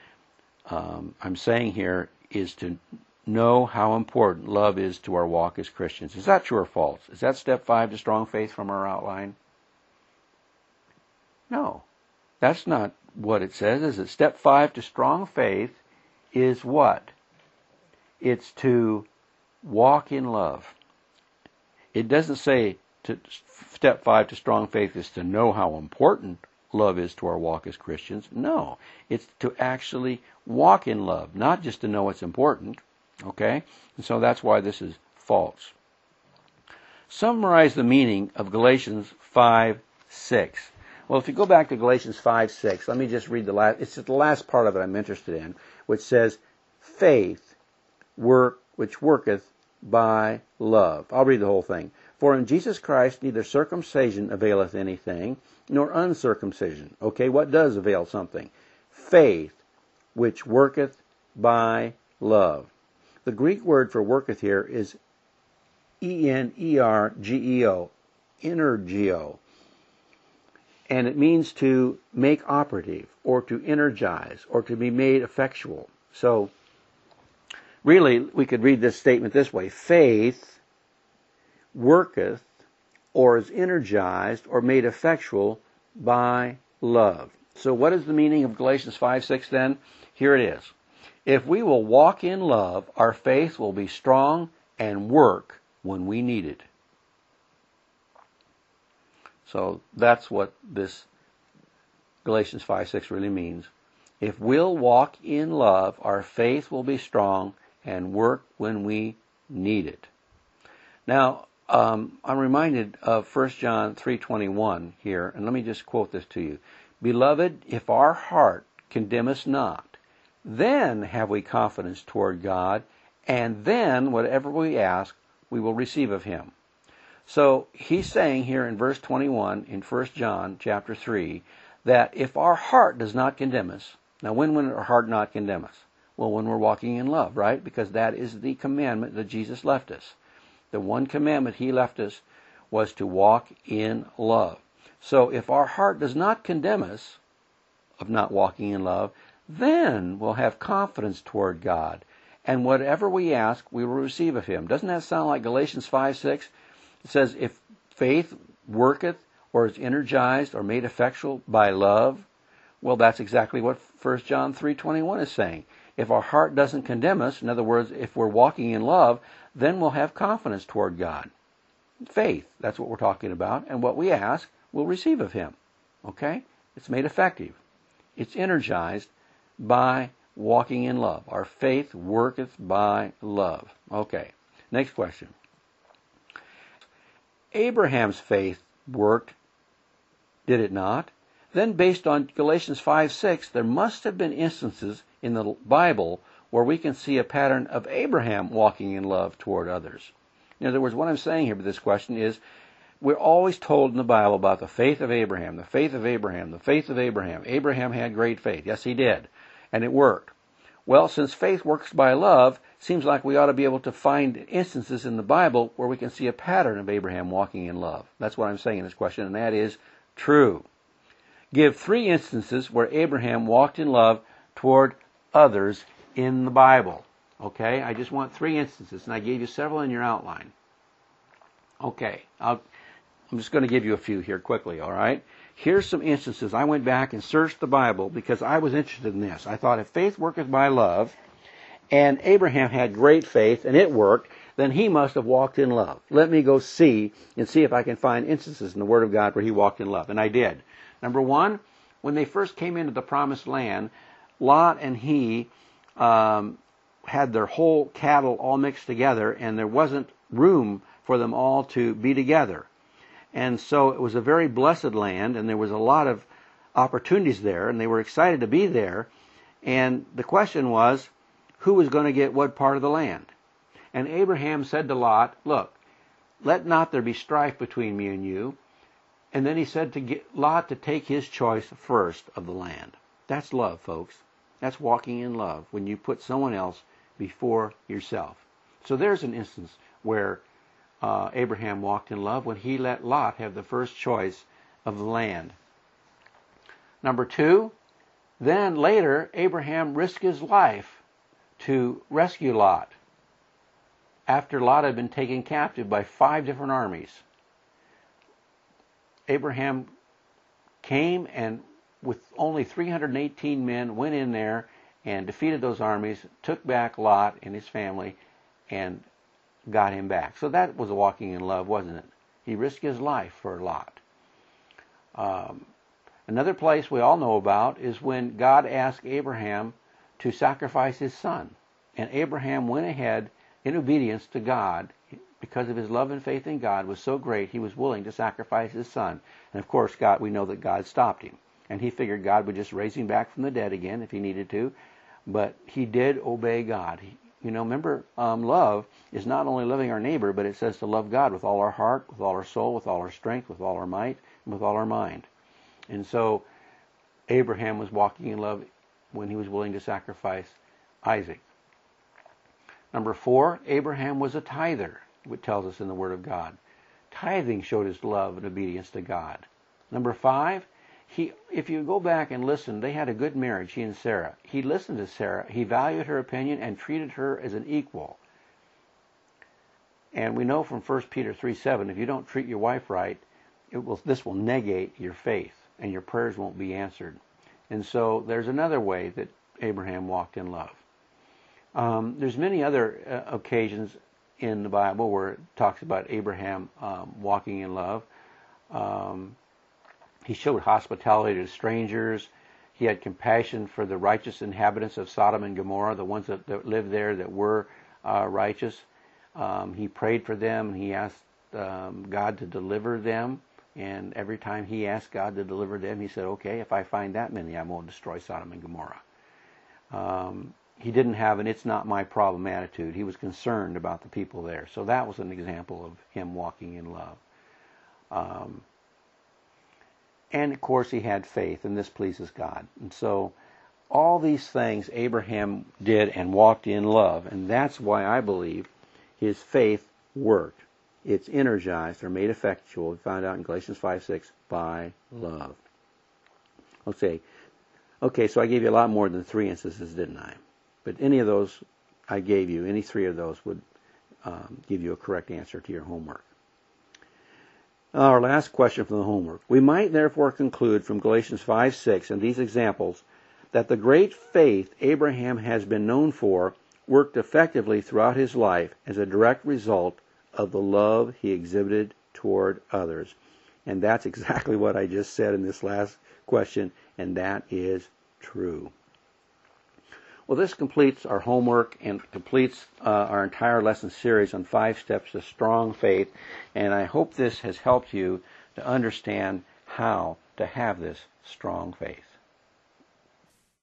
B: I'm saying here, is to know how important love is to our walk as Christians. Is that true or false? Is that step 5 to strong faith from our outline? No, that's not what it says, is it? Step 5 to strong faith is what? It's to walk in love. It doesn't say step 5 to strong faith is to know how important love is to our walk as Christians. No, it's to actually walk in love, not just to know it's important. Okay? And so that's why this is false. Summarize the meaning of Galatians 5:6. Well, if you go back to Galatians 5:6, let me just read the last part of it I'm interested in, which says, faith which worketh by love. I'll read the whole thing. For in Jesus Christ neither circumcision availeth anything, nor uncircumcision. Okay, what does avail something? Faith, which worketh by love. The Greek word for worketh here is energeo, energeo. And it means to make operative, or to energize, or to be made effectual. So, really, we could read this statement this way. Faith worketh, or is energized, or made effectual by love. So what is the meaning of Galatians 5:6 then? Here it is. If we will walk in love, our faith will be strong and work when we need it. So that's what this Galatians 5:6 really means. If we'll walk in love, our faith will be strong and work when we need it. Now, I'm reminded of 1 John 3:21 here, and let me just quote this to you. Beloved, if our heart condemn us not, then have we confidence toward God, and then whatever we ask, we will receive of him. So he's saying here in verse 21 in 1 John chapter 3 that if our heart does not condemn us, now when will our heart not condemn us? Well, when we're walking in love, right? Because that is the commandment that Jesus left us. The one commandment he left us was to walk in love. So if our heart does not condemn us of not walking in love, then we'll have confidence toward God. And whatever we ask, we will receive of him. Doesn't that sound like Galatians 5:6? It says, if faith worketh, or is energized, or made effectual by love, well, that's exactly what 1 John 3:21 is saying. If our heart doesn't condemn us, in other words, if we're walking in love, then we'll have confidence toward God. Faith, that's what we're talking about. And what we ask, we'll receive of him. Okay? It's made effective. It's energized by walking in love. Our faith worketh by love. Okay. Next question. Abraham's faith worked, did it not? Then based on Galatians 5:6, there must have been instances in the Bible where we can see a pattern of Abraham walking in love toward others. In other words, what I'm saying here with this question is, we're always told in the Bible about the faith of Abraham, the faith of Abraham, the faith of Abraham. Abraham had great faith. Yes, he did. And it worked. Well, since faith works by love, it seems like we ought to be able to find instances in the Bible where we can see a pattern of Abraham walking in love. That's what I'm saying in this question, and that is true. Give 3 instances where Abraham walked in love toward others in the Bible. Okay? I just want 3 instances, and I gave you several in your outline. Okay. I'm just going to give you a few here quickly, all right? Here's some instances. I went back and searched the Bible because I was interested in this. I thought if faith worketh by love, and Abraham had great faith, and it worked, then he must have walked in love. Let me go see if I can find instances in the Word of God where he walked in love. And I did. Number 1, when they first came into the Promised Land, Lot and he had their whole cattle all mixed together, and there wasn't room for them all to be together. And so it was a very blessed land, and there was a lot of opportunities there, and they were excited to be there. And the question was, who was going to get what part of the land? And Abraham said to Lot, look, let not there be strife between me and you. And then he said to Lot to take his choice first of the land. That's love, folks. That's walking in love, when you put someone else before yourself. So there's an instance where Abraham walked in love, when he let Lot have the first choice of the land. Number 2, then later Abraham risked his life to rescue Lot after Lot had been taken captive by 5 different armies. Abraham came and with only 318 men went in there and defeated those armies, took back Lot and his family, and got him back. So that was a walking in love, wasn't it? He risked his life for Lot. Another place we all know about is when God asked Abraham to sacrifice his son. And Abraham went ahead in obedience to God, because of his love and faith in God was so great, he was willing to sacrifice his son. And of course, we know that God stopped him. And he figured God would just raise him back from the dead again if he needed to. But he did obey God. Remember, love is not only loving our neighbor, but it says to love God with all our heart, with all our soul, with all our strength, with all our might, and with all our mind. And so Abraham was walking in love when he was willing to sacrifice Isaac. Number 4, Abraham was a tither, which tells us in the Word of God. Tithing showed his love and obedience to God. Number 5, if you go back and listen, they had a good marriage, he and Sarah. He listened to Sarah, he valued her opinion, and treated her as an equal. And we know from 1 Peter 3:7, if you don't treat your wife right, this will negate your faith, and your prayers won't be answered. And so there's another way that Abraham walked in love. There's many other occasions in the Bible where it talks about Abraham walking in love. He showed hospitality to strangers. He had compassion for the righteous inhabitants of Sodom and Gomorrah, the ones that lived there that were righteous. He prayed for them, and he asked God to deliver them. And every time he asked God to deliver them, he said, okay, if I find that many, I won't destroy Sodom and Gomorrah. He didn't have an it's not my problem attitude. He was concerned about the people there. So that was an example of him walking in love. And, of course, he had faith, and this pleases God. And so all these things Abraham did and walked in love, and that's why I believe his faith worked. It's energized or made effectual, we found out in Galatians 5:6, by love. Okay, so I gave you a lot more than 3 instances, didn't I? But any of those I gave you, any 3 of those would give you a correct answer to your homework. Our last question from the homework. We might therefore conclude from Galatians 5:6 and these examples that the great faith Abraham has been known for worked effectively throughout his life as a direct result of the love he exhibited toward others. And that's exactly what I just said in this last question, and that is true. Well, this completes our homework and completes our entire lesson series on 5 steps to strong faith. And I hope this has helped you to understand how to have this strong faith.